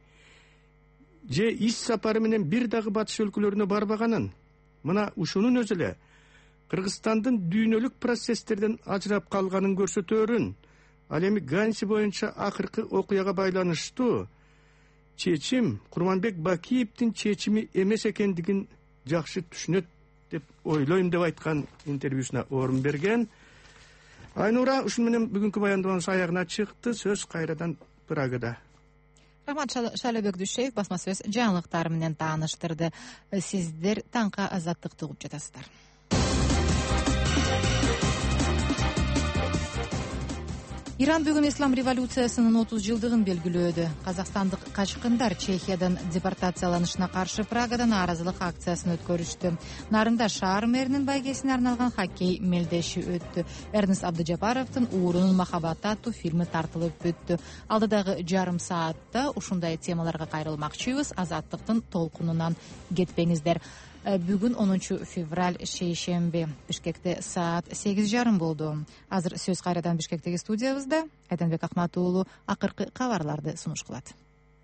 же иш сапары менен бир дагы батыш өлкөлөрүнө барбаганын, мына ушунун өзү эле Кыргызстандын дүйнөлүк процесстерден ажырап калганын көрсөтөөрүн. Ал эми Ганси боюнча акыркы окуяга байланыштуу чечим Курманбек Бакиевдин чечими эмес экендигин жакшы түшүнөт деп ойлойм деп айткан интервьюсуна орун берген. Айнура, ушун менен бүгүнкү баяндоонун аягына чыкты. Сөз кайрадан Прагада. Рахмат, Шалабек Дүйшеев басма сөз жаңылыктары менен тааныштырды. Сиздер таңка азаттыкты угуп жатасыздар. Иран бүгүн ислам революциясынын 30 жылдыгын белгилөөдө. Казакстандык качкындар Чехиядан депортацияланышына каршы Прагадан нааразылык акциясын өткөрүштү. Нарында шаар мэринин байгесине арналган хоккей мелдеши өттү. Эрнест Абдыжапаровдун «Уурунун махабаты» аттуу фильми тартылып бүттү. Алдыдагы жарым саатта ушундай темаларга кайрылмакчыбыз. Азаттыктын толкунунан кетпеңиздер. Бүгүн 10 февраль шейшемби. Бишкекте саат 8:30 болду. Азыр сөз кайрадан Бишкектеги студиябызда. Айданбек Акмат уулу акыркы кабарларды сунуш кылат.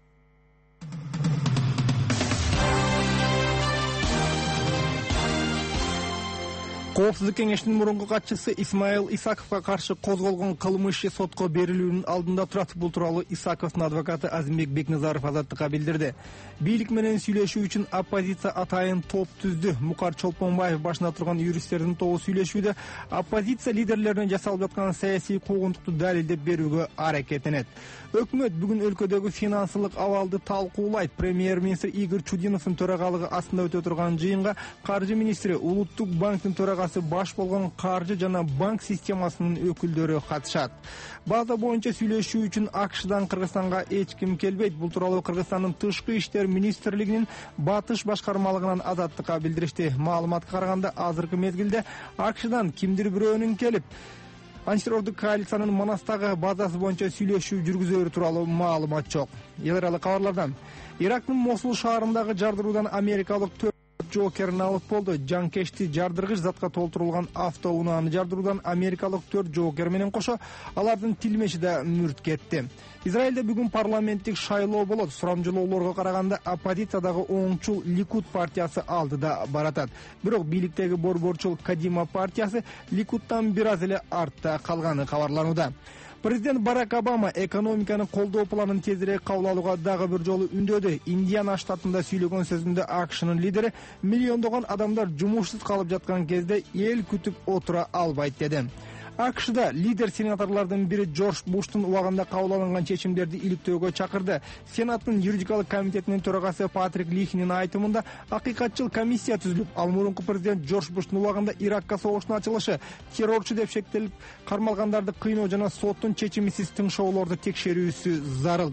Коопсуздук кеңешинин мурунку катчысы Исмаил Исаковго каршы козголгон кылмыш иши сотко берилүүнүн алдында турат. Бул тууралуу Исаковдун адвокаты Азимбек Бекназаров Азаттыкка билдирди. Бийлик менен сүйлөшүү үчүн оппозиция атайын топ түздү. Мукар Чолпонбаев башында турган юристтердин тобу сүйлөшүүдө оппозиция лидерлерине жасалып жаткан саясий куугунтукту далилдеп берүүгө аракеттенет. Өкмөт бүгүн өлкөдөгү финансылык абалды талкуулайт. Премьер-министр Игорь Чудиновдун төрагалыгы астында өтө турган жыйынга каржы министри, Улуттук банктын төрагасы баш болгон каржы жана банк системасынын өкүлдөрү катышат. База боюнча сүйлөшүү үчүн АКШдан Кыргызстанга эч ким келбейт. Бул тууралуу Кыргызстандын тышкы иштер министрлигинин батыш башкармалыгынан Азаттыкка билдиришти. Маалыматка караганда, азыркы мезгилде АКШдан кимдир бирөөнүн келип антитеррорлук коалициянын Манастагы базасы боюнча сүйлөшүү жүргүзөрү тууралуу маалымат жок. Эл аралык кабарлардан Ирактын Мосул шаарындагы жардыруудан америкалык 4 жоокерин алып болду. Жанкешти жардыргыч затка толтурулган автоунааны жардыруудан америкалык 4 жоокер менен кошо алардын тилмеши да мүрт кетти. Израилде бүгүн парламенттик шайлоо болот. Сурамжылоолорго караганда оппозициядагы оңчул Ликуд партиясы алдыда баратат. Бирок бийликтеги борборчул Кадима партиясы Ликудтан бир аз эле артта калганы кабарланууда. Президент Барак Обама экономиканы колдоо планын тезирээк кабыл алууга дагы бир жолу үндөдү. Индиана штатында сүйлөгөн сөзүндө АКШнын лидери миллиондогон адамдар жумушсуз калып жаткан кезде эл күтүп отура албайт деди. АКШда лидер сенаторлордун бири Джордж Буштун убагында кабыл алынган чечимдерди иликтөөгө чакырды. Сенаттын юридикалык комитетинин төрагасы Патрик Лихинин айтымында акыйкатчыл комиссия түзүлүп, ал мурунку президент Джордж Буштун убагында Иракка согуштун ачылышы, террорчу деп шектелип кармалгандарды кыйноо жана соттун чечимисиз тыңшоолорду текшерүүсү зарыл.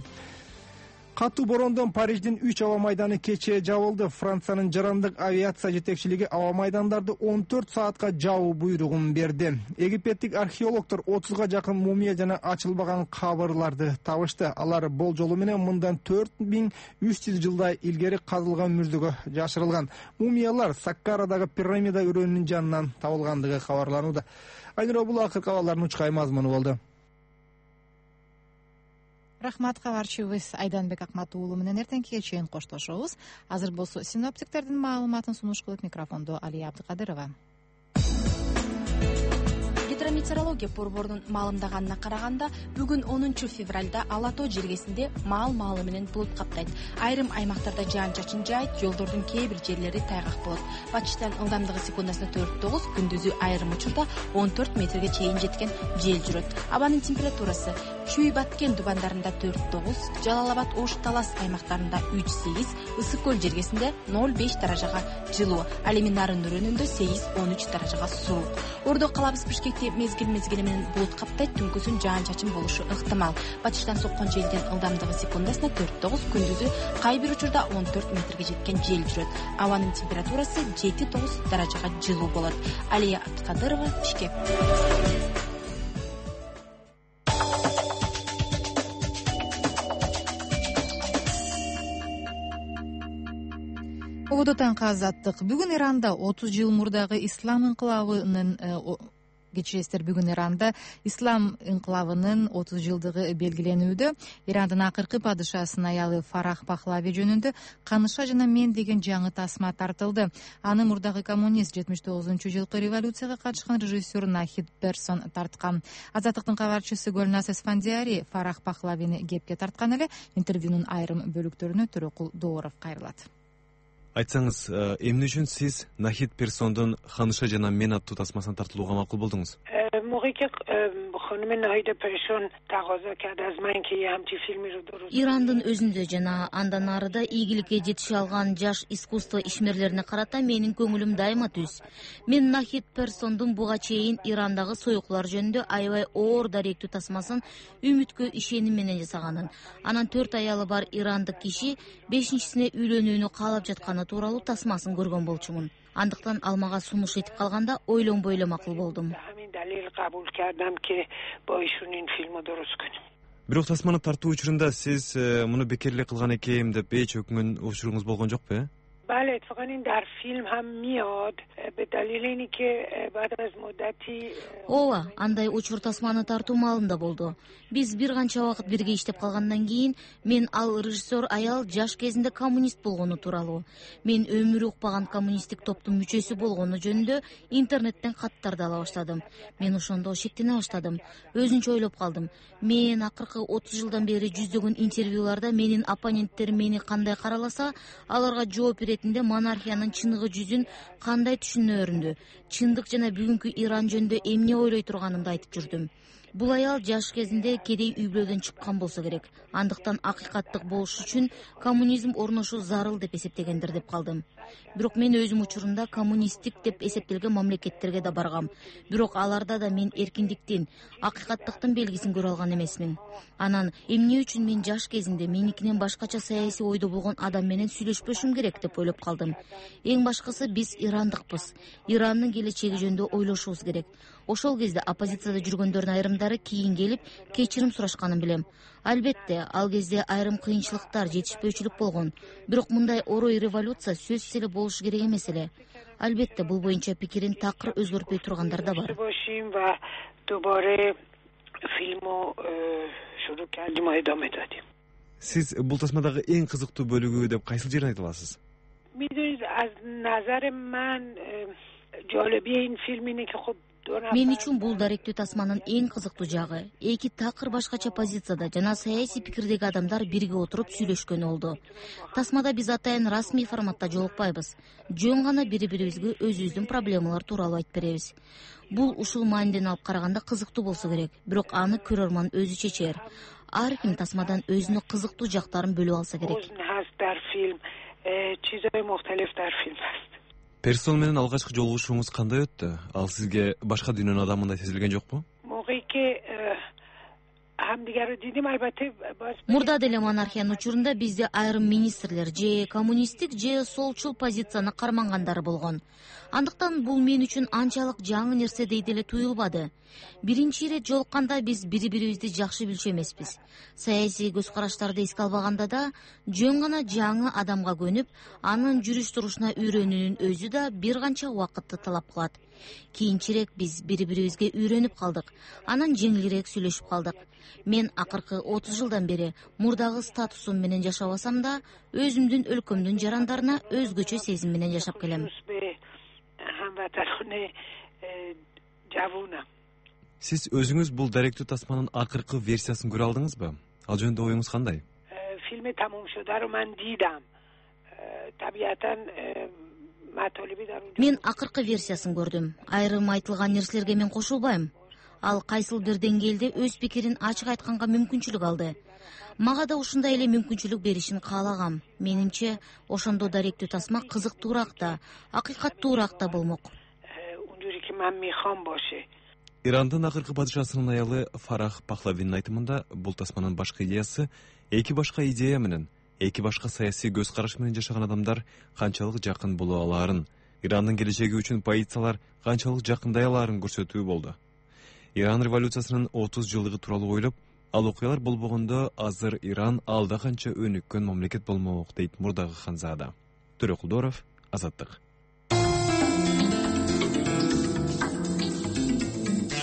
Катуу борондон Париждин 3 аба майданы кечээ жабылды. Франциянын жарандык авиация жетекчилиги аба майдандарды 14 саатка жабуу буйругун берди. Египеттик археологдор 30га жакын мумия жана ачылбаган кабырларды табышты. Алар болжолу менен мындан 4300 жылдай илгери казылган мүрзөгө жашырылган. Мумиялар Саккарадагы пирамида өрөөнүнүн жанынан табылгандыгы кабарланууда. Айнура, бул акыркы кабарлардын учкай мазмуну болду. Рахмат, кабарчыбыз Айданбек Акмат уулу менен эртеңкиге чейин коштошобуз. Азыр болсо синоптиктердин маалыматын сунуш кылып микрофондо Алия Абдыкадырова. Гидрометеорология борборунун маалымдаганына караганда, бүгүн 10 февралда Ала Тоо жергесинде маал-маалы менен булут каптайт. Айрым аймактарда жаан-чачын жаайт, жолдордун кээ бир жерлери тайгак болот. Батыштан ылдамдыгы секундасына 4-9, күндүзү айрым учурда 14 метрге чейин жеткен жел жүрөт. Абанын температурасы Чүй Баткен дубандарында 4-9, Жалал-Абад Ош Талас аймактарында 3-8, Ысык көл жергесинде 0-5 даражага жылуу, ал эми Нарын өрөөнүндө 8-13 даражага суук. Ордо калабыз Бишкекте мезгил-мезгили менен булут каптайт, түнкүсүн жаан-чачын болушу ыктымал. Батыштан соккон желдин ылдамдыгы секундасына 4-9, күндүзү кай бир учурда 14 метрге жеткен жел жүрөт. Абанын температурасы 7-9 даражага жылуу болот. Алия Абдыкадырова, Бишкек. Таңка азаттык. Бүгүн Иранда 30 жыл мурдагы ислам инкылабынын кечиресиздер, бүгүн Иранда ислам инкылабынын 30 жылдыгы белгиленүүдө. Ирандын акыркы падышасынын аялы Фарах Пахлави жөнүндө Каныша жана мен деген жаңы тасма тартылды. Аны мурдагы коммунист 79-жылкы революцияга катышкан режиссер Нахид Персон тарткан. Азаттыктын кабарчысы Гөлназ Эсфандиари Фарах Пахлавини кепке тарткан эле. Интервьюнун айрым бөлүктөрүнө Төрөкул Дооров кайрылат. Айтсаңыз, эмне үчүн сиз Нахид Персондун Каныша жана мен аттуу тасмасына тартылууга макул болдуңуз? Ирандын өзүндө жана андан нарыда ийгиликке жетише алган жаш искусство ишмерлерине карата менин көңүлүм дайыма түз. Мен Нахид Персондун буга чейин Ирандагы союклар жөнүндө аябай оор даректүү тасмасын үмүткө ишеним менен жасаганын, анан 4 аялы бар ирандык киши 5-сине үйлөнүүнү каалап жатканы тууралуу тасмасын көргөн болчумун. Андыктан ал мага сунуш этип калганда ойлонбой эле макул болдум. Бирок тасманы тартуу учурунда сиз муну бекер эле кылган экенм деп эч өкүнгөн учуруңуз болгон жокпу? بله اتفاقا این در فیلم هم میاد به دلیل اینی که بعد از مدتی ооба, андай учур тасманы тартуу маалында болду. Биз бир канча убакыт бирге иштеп калгандан кийин мен ал режиссер аял жаш кезинде коммунист болгону тууралуу, мен өмүрү укпаган коммунисттик топтун мүчөсү болгону жөнүндө интернеттен каттарды ала баштадым. Мен ошондо шектене баштадым. Өзүнчө ойлоп калдым. Мен акыркы 30 жылдан бери жүздөгөн интервьюларда менин оппоненттерим мени кандай караласа, аларга жооп ретинде монархиянын чыныгы жүзүн кандай түшүнөөрүмдү, чындык жана бүгүнкү Иран жөнүндө эмне ойлой турганымды айтып жүрдүм. Бул аял жаш кезинде кедей үй бүлөдөн чыккан болсо керек. Андыктан акыйкаттык болуш үчүн коммунизм орношу зарыл деп эсептегендир деп калдым. Бирок мен өзүм учурунда коммунисттик деп эсептелген мамлекеттерге да баргам. Бирок аларда да мен эркиндиктин, акыйкаттыктын белгисин көрө алган эмесмин. Анан эмне үчүн мен жаш кезинде меникинен башкача саясий ойдо болгон адам менен сүйлөшпөшүм керек деп ойлоп калдым. Эң башкысы биз ирандыкпыз. Ирандын келечеги жөнүндө ойлошубуз керек. Ошол кезде оппозицияда жүргөндөрдүн айрымдары кийин келип кечирим сурашканын билем. Албетте, ал кезде айрым кыйынчылыктар, жетишпөөчүлүк болгон. Бирок мындай орой революция сөзсүз эле болушу керек эмес эле. Албетте, бул боюнча пикирин такыр өзгөртпөй тургандар да бар. Сиз бул тасмадагы эң кызыктуу бөлүгү деп кайсыл жерин айта аласыз? Мен үчүн бул даректүү тасманын эң кызыктуу жагы эки такыр башкача позицияда жана саясий пикирдеги адамдар бирге отуруп сүйлөшкөнү болду. Тасмада биз атайын расмий форматта жолукпайбыз. Жөн гана бири-бирибизге өзүбүздүн проблемалар тууралуу айтып беребиз. Бул ушул мааниден алып караганда кызыктуу болсо керек, бирок аны көрөрман өзү чечер. Ар ким тасмадан өзүнө кызыктуу жактарын бөлүп алса керек. Персон менен алгачкы жолугушууңуз кандай өттү? Ал сизге башка дүйнөнүн адамындай сезилген жокпу? Мурда деле монархиянын учурунда бизде айрым министрлер же коммунисттик же солчул позицияны кармангандары болгон. Андыктан бул мен үчүн анчалык жаңы нерсе дейт эле туюлбады. Биринчи ирет жолукканда биз бири-бирибизди жакшы билчү эмеспиз. Саясий көз караштарды эске албаганда да жөн гана жаңы адамга көнүп, анын жүрүш турушуна үйрөнүүнүн өзү да бир канча убакытты талап кылат. Кийинчерээк биз бири-бирибизге үйрөнүп калдык. Анан жеңилирээк сүйлөшүп калдык. Мен акыркы 30 жылдан бери мурдагы статусум менен жашабасам да, өзүмдүн өлкөмдүн жарандарына өзгөчө сезим менен жашап келем. Сиз өзүңүз бул даректүү тасманын акыркы версиясын көрө алдыңызбы? Ал жөнүндө оюңуз кандай? Filmi tamam şuda رو من دیدم. Tabiatan Мен акыркы версиясын көрдүм. Айрым айтылган нерселерге мен кошулбайм. Ал кайсыл бир деңгээлде өз пикирин ачык айтканга мүмкүнчүлүк алды. Мага да ушундай эле мүмкүнчүлүк беришин каалагам. Менимче, ошондо даректүү тасма кызыктуураак да, акыйкаттуураак да болмок. Ирандын акыркы падышасынын аялы Фарах Пахлавинин айтымында бул тасманын башкы идеясы эки башка идея менен, эки башка саясий көз караш менен жашаган адамдар канчалык жакын боло алаарын, Ирандын келечеги үчүн позициялар канчалык жакындай алаарын көрсөтүү болду. Иран революциясынын 30 жылдыгы тууралуу ойлоп, ал окуялар болбогондо азыр Иран алда канча өнүккөн мамлекет болмок дейт мурдагы Ханзада. Төрөкул Дооров, Азаттык.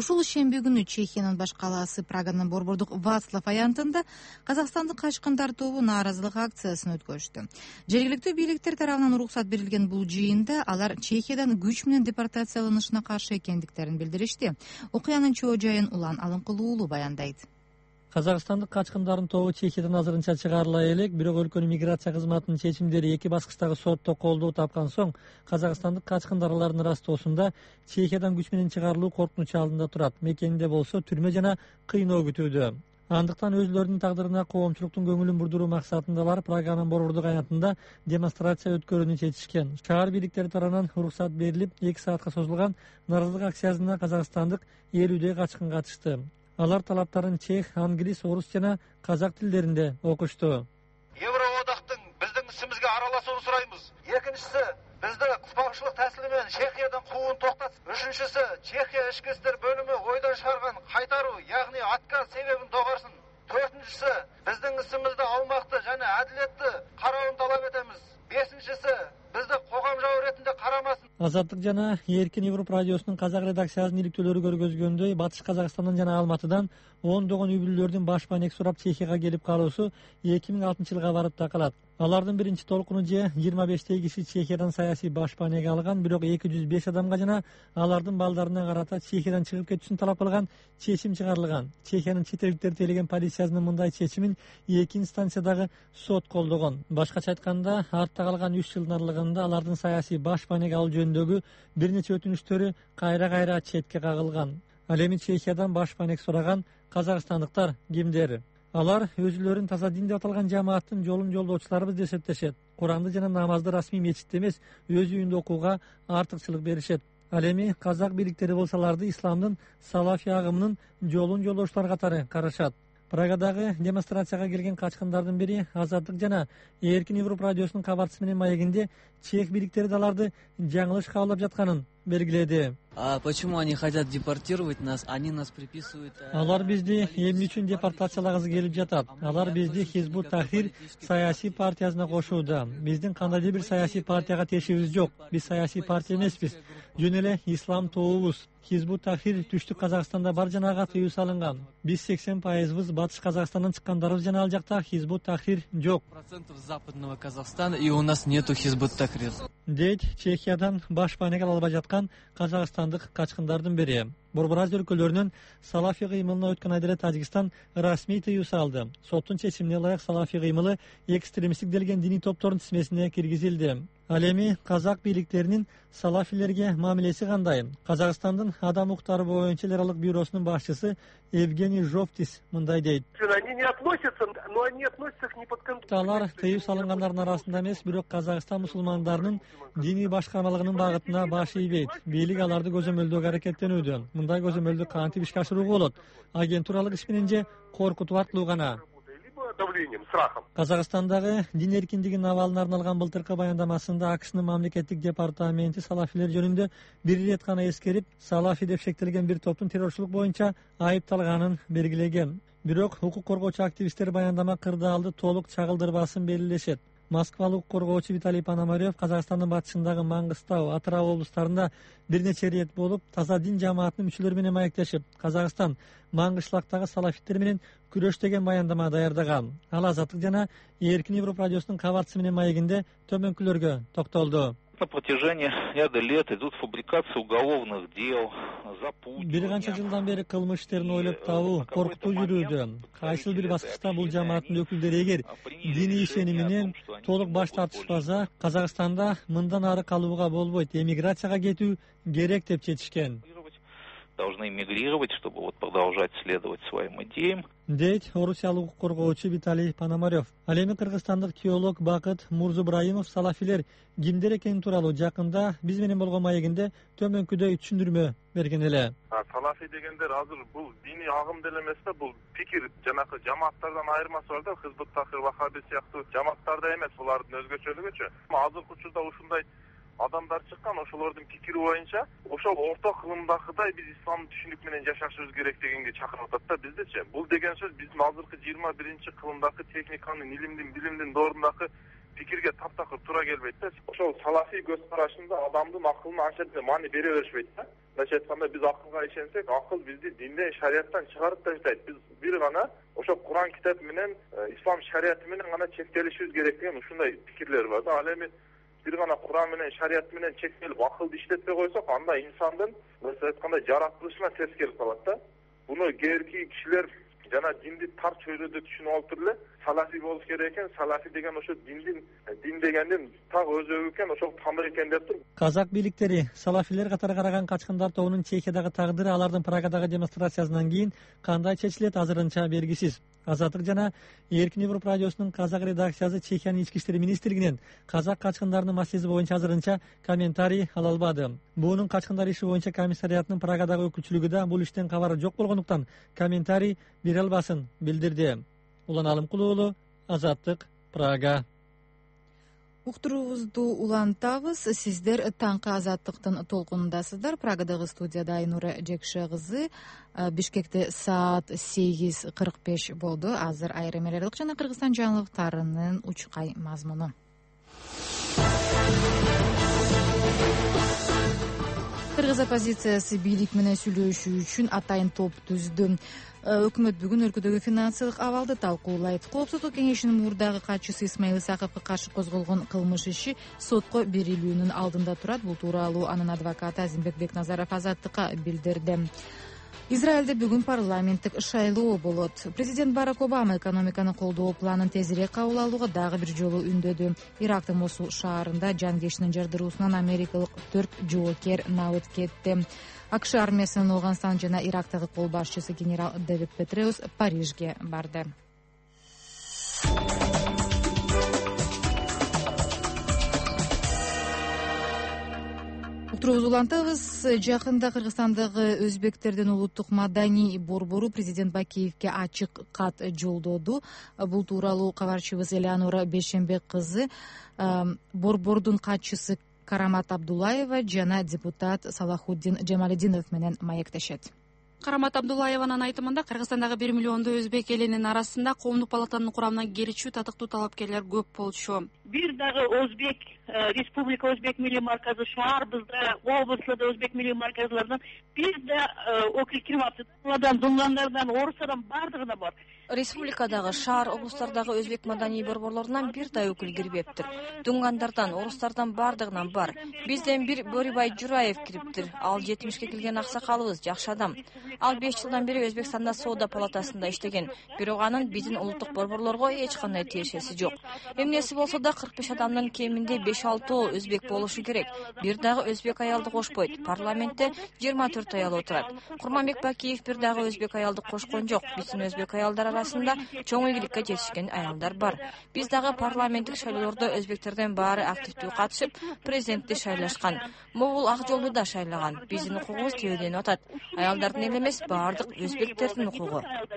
Ушул шемби күнү Чехиянын баш калаасы Праганын борбордук Вацлав аянтында казакстандык качкындар тобу нааразылык акциясын өткөрүштү. Жергиликтүү бийликтер тарабынан уруксат берилген бул жыйында алар Чехиядан күч менен депортацияланышына каршы экендиктерин билдиришти. Окуянын чоо жайын Улан Алынкулуулу баяндайт. Казакстандык качкындардын тобу Чехиядан азырынча чыгарыла элек, бирок өлкөнүн миграция кызматынын чечимдери эки баскычтагы сотто колдоо тапкан соң, казакстандык качкындар алардын ырастоосунда Чехиядан күч менен чыгарылуу коркунучу алдында турат. Мекенинде болсо түрмө жана кыйноо күтүүдө. Андыктан өзлөрүнүн тагдырына коомчулуктун көңүлүн бурдуруу максатында алар Праганын борбордук аянтында демонстрация өткөрүүнү чечишкен. Шаар бийликтери тарабынан уруксат берилип, 2 саатка созулган нааразылык акциясына казакстандык 50 качкын катышты. Алар талаптарын чех, англис, орус жана казак тилдеринде окушту. Евроодактын биздин исимизге аралашууну сурайбыз. Экинчиси, бизди кыспакчылык тәсили менен Чехиядан кууну токтат. Үчүнчүсү, Чехия ички иштер бөлүмү ойдон чыгарган кайтаруу, ягни отказ себебин догарсын. Төртүнчүсү, биздин исимизде аумакты жана адилетти кароону талап этебиз. Бешинчиси, бизди когам жабы иретинде карамасын. Азаттык жана Эркин Европа радиосунун казак редакциясынын иликтөөлөрү көргөзгөндөй, Батыш Казакстандан жана Алматыдан ондогон үй бүлөлөрдүн баш панек сурап Чехияга келип калуусу 2006-жылга барып такалат. Алардын биринчи толкуну же 25 киши Чехиядан саясий баш панек алган, бирок 205 адамга жана алардын балдарына карата Чехиядан чыгып кетүүсүн талап кылган чечим чыгарылган. Чехиянын чет элдиктер тейлеген полициясынын мындай чечимин 2 инстанциядагы сот колдогон. Башкача айтканда, артта калган 3 жылдын аралыгында алардын саясий баш панек алуу жөнүндөгү бир нече өтүнүчтөрү кайра четке кагылган. Ал эми Чехиядан баш панек сураган казакстандыктар кимдер? Алар өзүлөрүн таза дин деп аталган жамааттын жолун жолдоочуларыбыз деп эсептешет. Куранды жана намазды расмий мечитте эмес, өз үйүндө окууга артыкчылык беришет. Ал эми казак бийликтери болсо аларды исламдын салафи агымынын жолун жолдоочулар катары карашат. Прагадагы демонстрацияга келген качкындардын бири Азаттык жана Эркин Европа радиосунун кабарчысы менен маегинде чех бийликтери да аларды жаңылыш кабылдап жатканын белгиледи. А почему они хотят депортировать нас? Они нас приписывают... Алар бизди эмне үчүн депортациялагысы келип жатат? Алар бизди Хизбут Тахрир саясий партиясына кошууда. Биздин кандайдыр бир саясий партияга тиешибиз жок. Биз саясий партия эмеспиз. Жөн эле ислам тобубуз. Хизбут Тахрир түштүк Казакстанда бар жана ага тыюу салынган. Биз 80% Батыш Казакстандан чыккандарыбыз жана ал жакта Хизбут Тахрир жок. Процентов западного Казахстана и у нас нету Хизбут Тахрир. Дейт Чехиядан баш панек албай жаткан казакстандык качкындардын бири. Борбор Азия өлкөлөрүнүн салафи кыймылына өткөн айда эле Тажикстан расмий тыюу салды. Соттун чечимине ылайык салафи кыймылы экстремисттик делген диний топтордун тизмесине киргизилди. Ал эми казак бийликтеринин салафилерге мамилеси кандай? Казакстандын адам укуктары боюнча эл аралык бюросунун башчысы Евгений Жовтис мындай дейт. Они не относятся, но они относятся к неподконтрольным. Алар тыюу салынгандардын арасында эмес, бирок Казакстан мусулмандарынын диний башкармалыгынын багытына баш ийбейт. Бийлик аларды көзөмөлдөөгө аракеттенүүдө. Мындай көзөмөлдү кантип ишке ашырууга болот? Агентуралык иш менен же коркутуу аркылуу гана? Давлением, страхом. Казакстандагы дин эркиндигин абалына арналган былтыркы баяндамасында АКШнын мамлекеттик департаменти салафилер жөнүндө бир ирет гана эскерип, салафи деп шектелген бир топтун террорчулук боюнча айыпталганын белгилеген. Бирок укук коргоочу активисттер баяндама кырдаалды толук чагылдырбасын белгилешет. Москвалык коргоочу Виталий Пономарев Казакстандын батышындагы Маңгыстау, Атырау облустарында бир нече рет болуп, таза дин жамаатынын мүчөлөрү менен маектешип, Казакстан Маңгышлактагы салафиттер менен күрөш деген баяндама даярдаган. Ал Азаттык жана Эркин Европа радиосунун кабарчысы менен маегинде төмөнкүлөргө токтолду. На протяжении ряда лет идут фабрикации уголовных дел, запутывания. Бир канча жылдан бери кылмыш иштерин ойлоп табуу, коркутуу жүрүүдө. Кайсыл бир баскычта бул жамааттын өкүлдөрү эгер диний ишениминен толук баш тартышпаса, Казакстанда мындан ары калууга болбойт, эмиграцияга кетүү керек деп чечишкен. Должны эмигрировать, чтобы вот продолжать следовать своим идеям. Дейт орусиялык укук коргоочу Виталий Пономарев. Ал эми кыргызстандык теолог Бакыт Мурзубраимов салафилер кимдер экени тууралуу жакында биз менен болгон маегинде төмөнкүдөй түшүндүрмө берген эле. Салафи дегендер азыр бул диний агым деле эмес да, бул пикир жанакы жамааттардан айырмасы бар да, Хизбут Тахрир, Вахаби сыяктуу жамааттарда эмес, булардын өзгөчөлүгүчү. Азыркы учурда ушундай адамдар чыккан, ошолордун пикири боюнча ошол орто кылымдагыдай биз ислам түшүнүк менен жашашыбыз керек дегенге чакырып атат да биздичи. Бул деген сөз биздин азыркы 21-кылымдагы техниканын, илимдин, билимдин доорундагы пикирге таптакыр туура келбейт да. Ошол салафий көз карашында адамдын акылына анча деле маани бере беришпейт да. мындайча айтканда биз акылга ишенсек, акыл бизди динден, шарияттан чыгарып таштайт. Биз бир гана ошо Куран китеп менен, ислам шарияты менен гана чектелишибиз керек деген ушундай пикирлер бар да. Ал эми бир гана Куран менен, шарият менен чектелип акылды иштетпей койсок, анда инсандын мындайча айтканда жаратылышына терс келип калат да. Буну кээинки кишилер жана динди тар чөйрөдө түшүнүп алып туруп эле салафи болуш керек экен. Салафи деген ошо дин дегендин так өзөгү экен, ошол тамыр экен деп тур. Казак бийликтери салафилер катары караган качкындар тобунун Чехиядагы тагдыры алардын Прагадагы демонстрациясынан кийин кандай чечилет азырынча белгисиз. Азаттык жана Эркин Европа радиосунун казак редакциясы Чехиянын ички иштер министрлигинен казак качкындарынын маселеси боюнча азырынча комментарий ала албады. Буунун качкындар иши боюнча комиссариятынын Прагадагы өкүлчүлүгү да бул иштен кабары жок болгондуктан комментарий бере албасын билдирди. Улан Алымкулуу уулу, Азаттык, Прага. Уктуруубузду улантабыз. Сиздер таңкы Азаттыктын толкунундасыздар. Прагадагы студияда Айнура Жекше кызы. Бишкекте саат 8:45 болду. Азыр айрым элдик жана Кыргызстан жаңылыктарынын учкай мазмуну. Кыргыз оппозициясы бийлик менен сүйлөшүү үчүн атайын топ түздү. Өкмөт бүгүн өлкөдөгү финансылык абалды талкуулайт. Коопсуздук кеңешинин мурдагы катчысы Исмаил Исаковго каршы козголгон кылмыш иши сотко берилүүнүн алдында турат. Бул тууралуу анын адвокаты Азимбек Бекназаров Азаттыкка билдирди. Израилде бүгүн парламенттик шайлоо болот. Президент Барак Обама экономиканы колдоо планын тезирээк кабыл алууга дагы бир жолу үндөдү. Ирактын Мосул шаарында жангештин жардыруусунан америкалык 4 жоокер набыт кетти. АКШ армиясынын Ауганстан жана Ирактагы кол башчысы генерал Дэвид Петреус Парижге барды. Уктуруубузду улантабыз. Жакында Кыргызстандагы өзбектердин улуттук маданий борбору президент Бакиевке ачык кат жолдоду. Бул тууралуу кабарчыбыз Элеонора Бейшембек кызы борбордун катчысы Карамат Абдулаева жана депутат Салахуддин Жамалидинов менен маектешет. Карамат Абдулаеванын айтымында Кыргызстандагы 1 миллиондой өзбек элинин арасында коомдук палатанын курамына кирүүчү татыктуу талапкерлер көп болчу. Бир дагы Өзбек Республика Өзбек милли марказы шаар, бизде областарда Өзбек милли марказларынан бизде өкүл кирмапты. Алардан дуңгандардан, орустардан бардыгына бар. Республикадагы шаар, облустардагы өзбек маданий борборлорунан бир да өкүл кирбептир. Дуңгандардан, орустардан бардыгынан бар. Бизден бир Борибай Жураев кириптир. Ал 70ке келген аксакалыбыз, жакшы адам. Ал 5 жылдан бери Өзбекстанда соода палатасында иштеген. Бирок анын биздин улуттук борборлорго эч кандай тиешеси жок. Эмнеси болсо да 45 адамдын кеминде 5-6 өзбек болушу керек. Бир дагы өзбек аялды кошпойт. Парламентте 24 аял отурат. Курманбек Бакиев бир дагы өзбек аялды кошкон жок. Биздин өзбек аялдар арасында чоң ийгиликке жетишкен аялдар бар. Биз дагы парламенттик шайлоолордо өзбектерден баары активдүү катышып, президентти шайлашкан. Могул ак жолду да шайлаган. Биздин укугубуз тебеленип атат. Аялдардын эле эмес, баардык өзбектердин укугу.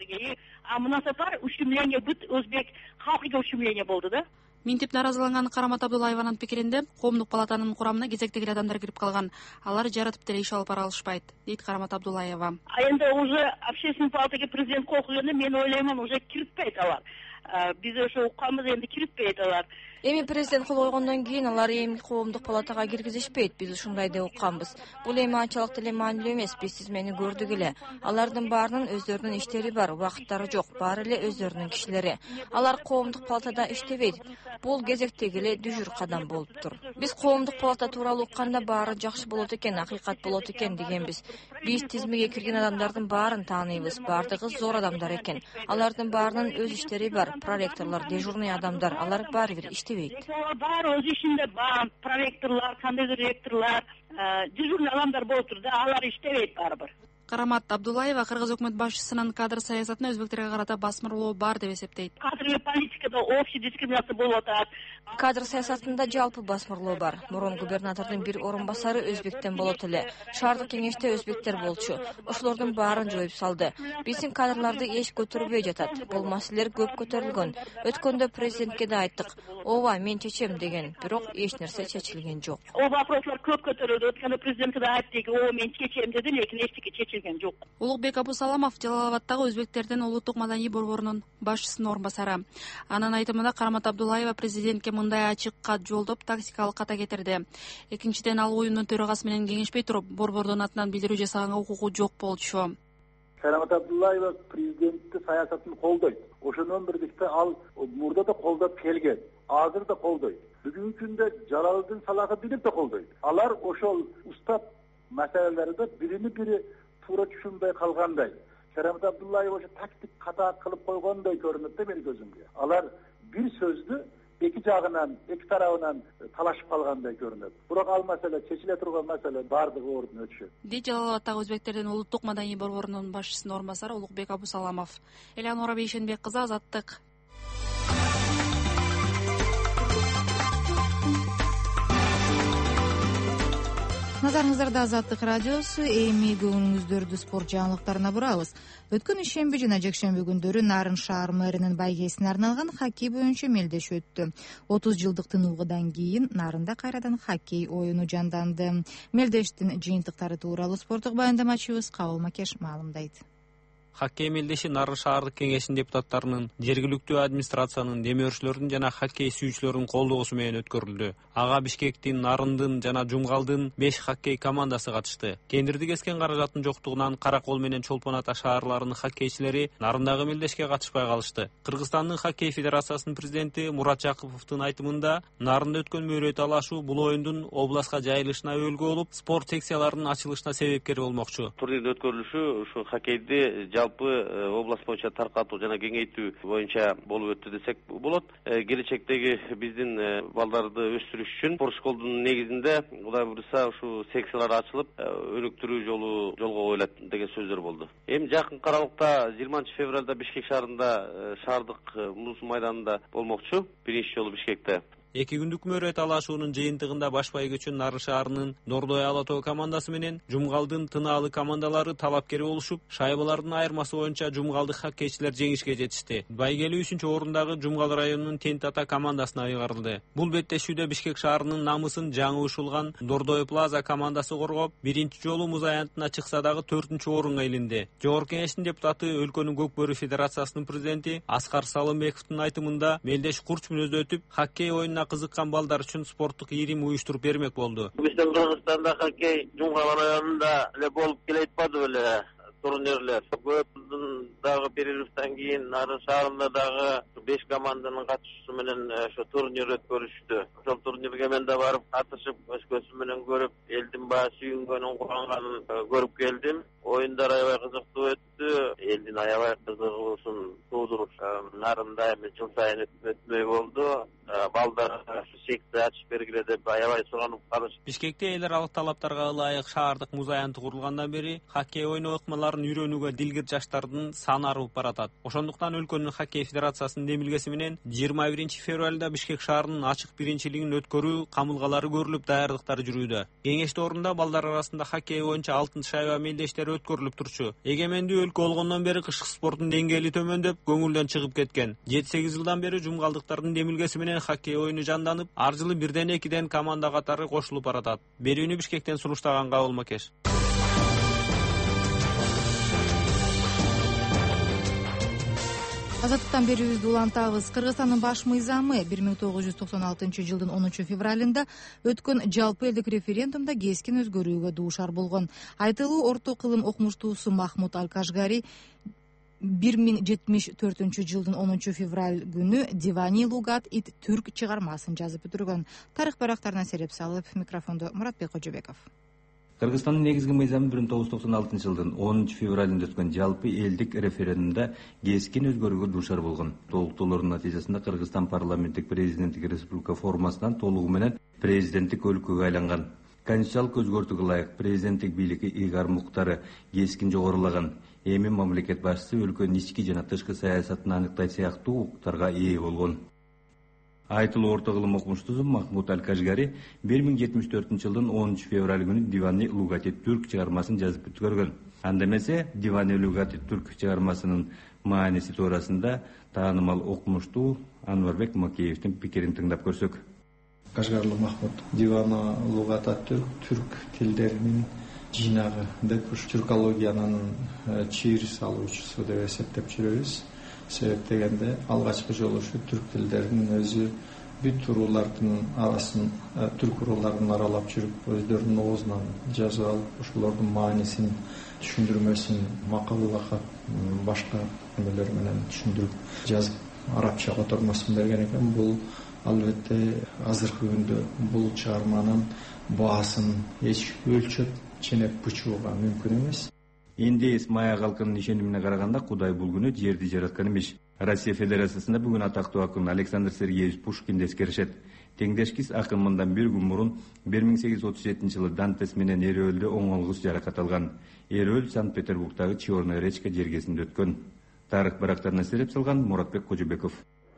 А мынасапар ущемление бүт өзбек халкыга ущемление болду да. Минтип наразыланган Карамат Абдулаеванын пикиринде коомдук палатанын курамына кезектеги адамдар кирип калган. Алар жаратып деле иш алып бара алышпайт, дейт Карамат Абдулаева. А эми уже общественный палатага президент кол кылганда мен ойлоймун, уже кириппейт алар. Биз ошо укканбыз, энди кириппейт алар. Эми президент кол койгондон кийин алар эми коомдук палатага киргизишпейт. Биз ушундай деп укканбыз. Бул эми анчалык деле маанилүү эмес. Биз тизмени көрдүк эле. Алардын баарынын өздөрүнүн иштери бар, убакыттары жок. Баары эле өздөрүнүн кишилери. Алар коомдук палатада иштебейт. Бул кезектеги эле дүжүр кадам болуптур. Биз коомдук палата тууралуу укканда баары жакшы болот экен, акыйкат болот экен дегенбиз. Биз тизмеге кирген адамдардын баарын тааныйбыз. Баардыгы зор адамдар экен. Алардын баарынын өз иштери бар. Проректорлор, дежурный адамдар, алар баары бир иштебейт. Баары өз ишинде бар, проректорлор, кандайдыр ректорлор, дежурный адамдар болуптур да, алар иштебейт барыбыр. Карамат Абдулаева Кыргыз өкмөт башчысынын кадр саясатына өзбектерге карата басмырлоо бар деп эсептейт. Кадрлык политикада общий дискриминация болуп атат. Кадр саясатында жалпы басмырлоо бар. Мурун губернатордун бир орун басары өзбектен болот эле. Шаардык кеңеште өзбектер болчу. Ошолордун баарын жоюп салды. Биздин кадрларды эч көтөрбөй жатат. Бул маселелер көп көтөрүлгөн. Өткөндө президентке да айттык. Ооба, мен чечем деген, бирок эч нерсе чечилген жок. О вопрослор көп көтөрүлдү. Өткөндө президентке да айттык, о мен чечем деди, лекин эчтеке чечилген жок. Улукбек Абусаламов Жалал-Абадтагы өзбектердин улуттук маданий борборунун башчысынын орун басары. Анын айтымында Карамат Абдулаева президентке мындай ачык кат жолдоп тактикалык ката кетирди. Экинчиден, ал оюндун төрагасы менен кеңешпей туруп, борбордун атынан билдирүү жасаганга укугу жок болчу. Кәрамат Абдуллаева президенттик саясатын колдойт. Ошондон бирдикте ал мурда да колдоп келген, азыр да колдойт. Бүгүнкү күндө Жалалдын Салахы билип да колдойт. Алар ошол устат маселелерде бири-бири туура түшүнбөй калгандай. Кәрамат Абдуллаева ошо тактик ката кылып койгондой көрүнөт да менин көзүмгө. Алар бир сөздү эки жагынан, эки тарабынан талашып калгандай көрүнөт. Бирок ал маселе чечиле турган маселе бардыгы ордуна түшөт. Ди Жалалабадтагы өзбектердин улуттук маданий борборунун башчысынын орун басары Улукбек Абусаламов. Элеонора Бейшенбек кызы, Азаттык. Назарыңыздарда Азаттык радиосу. Эми көңүлүңүздөрдү спорт жаңылыктарына бурабыз. Өткөн ишемби жана жекшемби күндөрү Нарын шаар мэринин байгесине арналган хоккей боюнча мелдеш өттү. 30 жылдык тыныгуудан кийин Нарында кайрадан хоккей оюну жанданды. Мелдештин жыйынтыктары тууралуу спорттук баяндамачыбыз Кабыл Макеш маалымдайт. Хоккей мелдеши Нарын шаардык кеңешинин депутаттарынын, жергиликтүү администрациянын, демөөрчүлөрдүн жана хоккей сүйүүчүлөрдүн колдоосу менен өткөрүлдү. Ага Бишкектин, Нарындын жана Жумгалдын 5 хоккей командасы катышты. Кендирди кескен каражаттын жоктугунан Каракол менен Чолпон Ата шаарларынын хоккейчилери Нарындагы мелдешке катышпай калышты. Кыргызстандын хоккей федерациясынын президенти Мурат Жакыповдун айтымында, Нарында өткөн мөөрөй талашуу бул оюндун областка жайылышына өбөлгө болуп, спорт секцияларынын ачылышына себепкер болмокчу. Турнирдин өткөрүлүшү ушу хоккейди область боюнча таркатуу жана кеңейтүү боюнча болуп өттү десек болот. Келечектеги биздин балдарды өстүрүш үчүн спорт школдун негизинде Кудай буйруса ушу секциялар ачылып, өнүктүрүү жолго коюлат деген сөздөр болду. Эми жакын аралыкта 20 февралда Бишкек шаарында шаардык муз майданында болмокчу. Биринчи жолу Бишкекте. 2 күндүк мөөрөй талашуунун жыйынтыгында баш байгечү Нарын шаарынын Дордой Алатоо командасы менен Жумгалдын Тынаалы командалары талапкер болушуп, шайбалардын айырмасы боюнча жумгалдык хоккейчилер жеңишке жетишти. Байгелүү 3-чү орундагы Жумгал районунун Тент Ата командасына ыйгарылды. Бул беттешүүдө Бишкек шаарынын намысын жаңы ушулган Дордой Плаза командасы коргоп, биринчи жолу муз аянтына чыкса дагы 4-чү орунга илинди. Жогорку кеңештин депутаты, өлкөнүн Көк Бөрү федерациясынын президенти Аскар Салымбековдун айтымында, мелдеш курч мүнөздө өтүп, хоккей оюнуна кызыккан балдар үчүн спорттук ирим уюштуруп бермек болду. Биздин Кыргызстанда хоккей Жумгал районунда эле болуп келатпады беле турнирлер. Көптүн дагы перерывдан кийин Нарын шаарында дагы 5 команданын катышуусу менен ошо турнир өткөрүштү. Ошол турнирге мен да барып катышып, өз көзүм менен көрүп, элдин баа сүйүнгөнүн, кубанганын көрүп келдим. Оюндар аябай кызыктуу өттү. Элдин аябай кызыгуусун туудуруп, Нарында эми жыл сайын өтмөй болду. Балдар секция ачып бергиле деп аябай суранып калышты. Бишкекте эл аралык талаптарга ылайык шаардык муз аянты курулгандан бери хоккей ойноо ыкмаларын үйрөнүүгө дилгир жаштардын саны арып баратат. Ошондуктан өлкөнүн хоккей федерациясынын демилгеси менен 21 февралда Бишкек шаарынын ачык биринчилигин өткөрүү камылгалары көрүлүп, даярдыктар жүрүүдө. Кеңеш орунда балдар арасында хоккей боюнча алтын шайба мелдештери өткөрүлүп турчу. Эгемендүү өлкө болгондон бери кышкы спорттун деңгээли төмөндөп, көңүлдөн чыгып кеткен. 7-8 жылдан бери жумгалдыктардын демилгеси менен хоккей оюну жанданып, ар жылы 1-2 команда катары кошулуп баратат. Берүүнү Бишкектен сунуштаган Кабыл Макеш. Азаттыктан берүүбүздү улантабыз. Кыргызстандын баш мыйзамы 1996 жылдын 10 февралында өткөн жалпы элдик референдумда кескин өзгөрүүгө дуушар болгон. Айтылуу орто кылым окумуштуусу Махмут Аль-Кашгари 1074 жылдын 10 февраль күнү Дивани Лугат ит түрк чыгармасын жазып бүтүргөн. Тарых барактарына сереп салып, микрофондо Муратбек Кожобеков. Кыргызстандын негизги мыйзамы 1996 жылдын 10 февралында өткөн жалпы элдик референдумда кескин өзгөрүүгө дуушар болгон. Толуктоолордун натыйжасында Кыргызстан парламенттик президенттик республика формасынан толугу менен президенттик өлкөгө айланган. Конституциялык өзгөртүүгө ылайык президенттик бийликти ыйгар муктары кескин жогорулаган. Эми мамлекет башчысы өлкөнүн ички жана тышкы саясатын аныктайт сыяктуу укуктарга ээ болгон. Айтылуу орто кылым окумуштуусу Махмут Аль-Кашгари 1074 жылдын 10 февраль күнү Дивани Лугати түрк чыгармасын жазып бүткөргөн. Анда эмесе Дивани Лугати түрк чыгармасынын мааниси туурасында таанымал окумуштуу Анварбек Макеевдин пикирин тыңдап көрсөк. Кашгарлы Махмут Дивана Лугата түрк тилдеринин жыйнагы деп ушу тюркологиянын чийир салуучусу деп эсептеп жүрөбүз. Себеп дегенде алгачкы жолу ушу түрк тилдеринин өзү бүт уруулардын арасын, түрк урууларын аралап жүрүп, өздөрүнүн оозунан жазып алып, ошолордун маанисин, түшүндүрмөсүн макал башка немелер менен түшүндүрүп жазып, арабча котормосун берген экен. Бул албетте азыркы күндө бул чыгарманын баасын эч өлчөп, ченеп бучууга мүмкүн эмес. Индейс майя калкынын ишенимине караганда Кудай бул күнү жерди жараткан эмес. Россия Федерациясында бүгүн атактуу акын Александр Сергеевич Пушкинди эскеришет. Теңдешкис акын мындан бир күн мурун 1837-жылы Дантес менен Эрөөлдө оңолгус жаракат алган. Эрөөл Санкт-Петербургдагы Черная речка жергесинде өткөн. Тарых барактарына сереп салган Муратбек Кожобеков.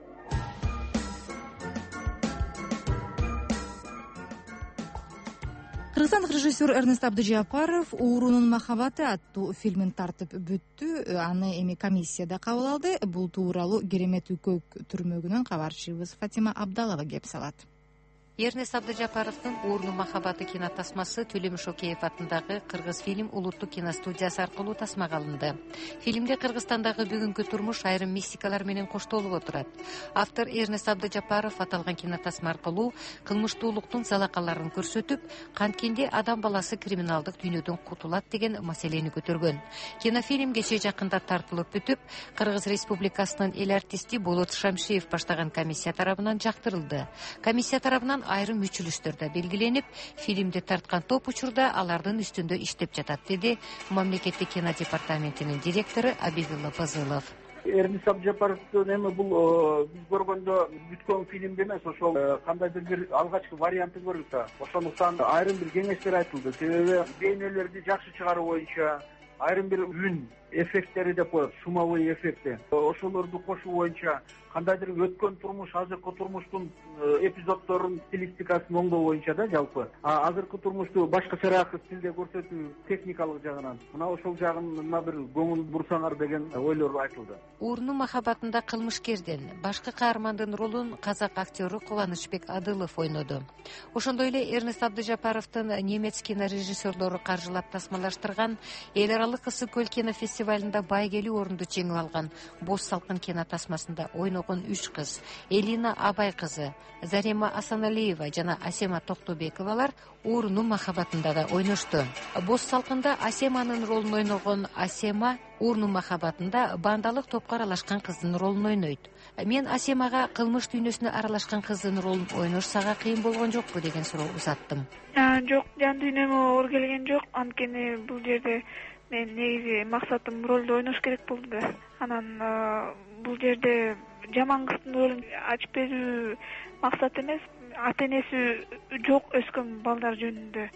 Кыргызстандык режиссер Эрнест Абдыжапаров «Уурунун махабаты» аттуу фильмин тартып бүттү. Аны эми комиссияда кабыл алды. Бул тууралуу Керемет Үкөк түрмөгүнөн кабарчыбыз Фатима Абдалова кеп салат. Эрнест Абдыжапаровдун «Уурунун махабаты» кинотасмасы Төлөмүш Океев атындагы Кыргыз фильм улуттук киностудиясы аркылуу тасмага алынды. Фильмде Кыргызстандагы бүгүнкү турмуш айрым мистикалар менен коштолуп отурат. Автор Эрнест Абдыжапаров аталган кинотасма аркылуу кылмыштуулуктун залакаларын көрсөтүп, канткенде адам баласы криминалдык дүйнөдөн кутулат деген маселени көтөргөн. Кинофильм кечээ жакында тартылып бүтүп, Кыргыз Республикасынын эл артисти Болот Шамшиев баштаган комиссия тарабынан жактырылды. Комиссия тарабынан айрым мүчүлүштөр да белгиленип, фильмди тарткан топ учурда алардын үстүндө иштеп жатат, деди мамлекеттик кино департаментинин директору Абидулла Базылов. Эрнест Абдыжапаровдун эми бул биз көргөндө бүткөн фильмде эмес, ошол кандайдыр бир алгачкы вариантын көрдүк да. Ошондуктан айрым бир кеңештер айтылды. Себеби бейнелерди жакшы чыгаруу боюнча айрым бир үн эффекттери деп коет, шумовой эффекти. Ошолорду кошуу боюнча кандайдыр өткөн турмуш, азыркы турмуштун эпизоддорун стилистикасын оңдоо боюнча да жалпы. Азыркы турмушту башкачараак стилде көрсөтүү техникалык жагынан. Мына ошол жагына бир көңүл бурсаңар деген ойлор айтылды. «Уурунун махабатында» кылмышкерден башкы каармандын ролун казак актеру Кубанычбек Адылов ойноду. Ошондой эле Эрнест Абдыжапаровдун немец кинорежиссерлору каржылап тасмалаштырган эл аралык Ысык көл кинофестивалында байгелүү орунду жеңип алган Боз салкын кинотасмасында ойногон 3 кыз Элина Абай кызы, Зарема Асаналиева жана Асема Токтобековалар «Уурунун махабатында» да ойношту. Боз салкында Асеманын ролун ойногон Асема «Уурунун махабатында» бандалык топко аралашкан кыздын ролун ойнойт. Мен Асемага кылмыш дүйнөсүнө аралашкан кыздын ролун ойнош сага кыйын болгон жокпу деген суроо узаттым. Жок, жан дүйнөмө оор келген жок. Анткени бул жерде мен негизи максатым ролду ойнош керек болду да. Анан бул жерде жаман кыздын ролун ачып берүү максат эмес, ата энеси жок өскөн балдар жөнүндө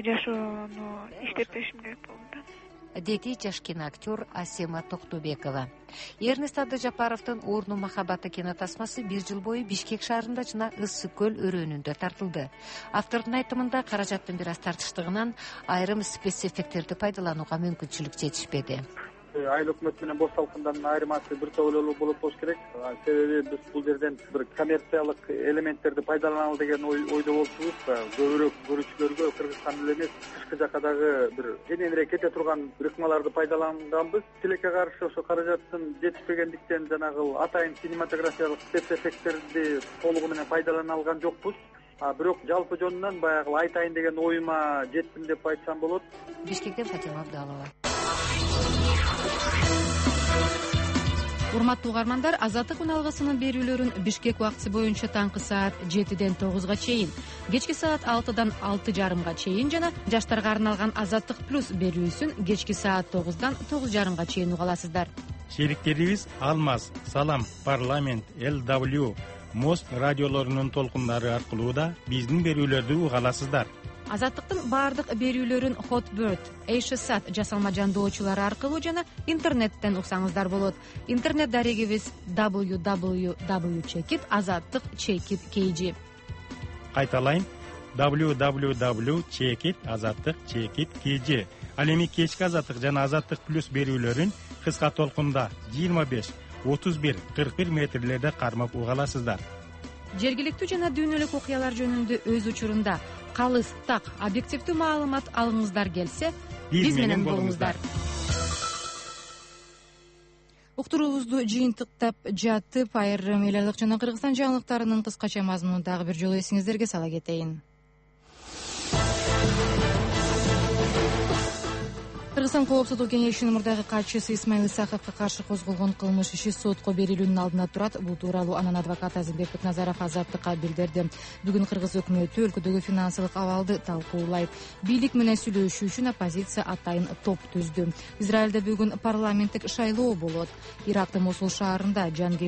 жашоону иштеп беришим керек болду да, деди жаш киноактер Асема Токтобекова. Эрнест Абдыжапаровдун «Уурунун махабаты» кинотасмасы 1 жыл бою Бишкек шаарында жана Ысык көл өрөөнүндө тартылды. Автордун айтымында каражаттын бир аз тартыштыгынан айрым спецэффекттерди пайдаланууга мүмкүнчүлүк жетишпеди. Айыл өкмөт менен Боз салкындын айырмасы бир тоголуу болуп болуш керек. Себеби биз бул жерден бир коммерциялык элементтерди пайдаланалы деген ойдо болчубуз. Көбүрөөк көрүүчүлөргө Кыргызстан эле эмес, тышкы жакка дагы бир кененирээк кете турган ыкмаларды пайдаланганбыз. Тилекке каршы ошо каражаттын жетишпегендиктен жанагы атайын кинематографиялык спецэффекттерди толугу менен пайдалана алган жокпуз. Бирок жалпы жөнүнөн баягы айтайын деген оюма жеттим деп айтсам болот. Бишкектен Фатима Абдалова. Урматтуу угармандар, Азаттык үналгысынын берүүлөрүн Бишкек убактысы боюнча таңкы саат 7-ден 9-га чейин, кечки саат 6-дан 6:30-га чейин жана жаштарга арналган Азаттык плюс берүүсүн кечки саат 9-дан 9:30-га чейин уга аласыздар. Шериктерибиз Алмаз, Салам, Парламент, ЛW, Мост радиолорунун толкундары аркылуу да биздин берүүлөрдү уга аласыздар. Азаттыктын баардык берүүлөрүн Hotbird, Эйшсат жасалма жандоочулары аркылуу жана интернеттен уксаңыздар болот. Интернет дарегибиз www.azattik.kg. Кайталайын, www.azattik.kg. Ал эми кечки Азаттык жана Азаттык плюс берүүлөрүн кыска толкунда 25, 31, 41 метрлерде кармап уга аласыздар. Жергиликтүү жана дүйнөлүк окуялар жөнүндө өз учурунда калыс, так, объективдүү маалымат алгыңыздар келсе, биз менен болуңуздар. уктуруубузду жыйынтыктап жатып, айрым эл айылдык жана Кыргызстан жаңылыктарынын кыскача мазмунун дагы бир жолу эсиңиздерге сала кетейин. Кыргызстан коопсуздук кеңешинин мурдагы катчысы Исмаил Исаховго каршы козголгон кылмыш иши сотко берилүүнүн алдында турат. Бул тууралуу анын адвокаты Азимбек Бекназаров Азаттыкка билдирди. Бүгүн Кыргыз өкмөтү өлкөдөгү финансылык абалды талкуулайт. Бийлик менен сүйлөшүү үчүн оппозиция атайын топ түздү. Израилде бүгүн парламенттик шайлоо болот. Ирактын Мосул шаарында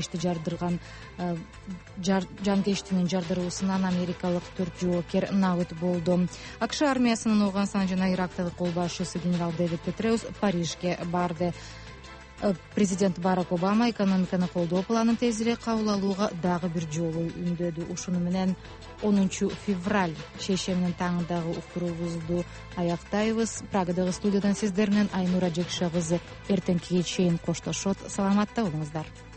жанкештинин жардыруусунан америкалык 4 жоокер набыт болду. АКШ армиясынын Ооганстан жана Ирактагы кол башчысы генерал Дэвид Петреус Парижге барды. Президент Барак Обама экономиканы колдоо планын тезирээк кабыл алууга дагы бир жолу үндөдү. Ушуну менен 10 февраль шейшембинин таңындагы уктуруубузду аяктайбыз. Прагадагы студиядан сиздер менен Айнура Жекша кызы эртеңкиге чейин коштошот. Саламатта болуңуздар.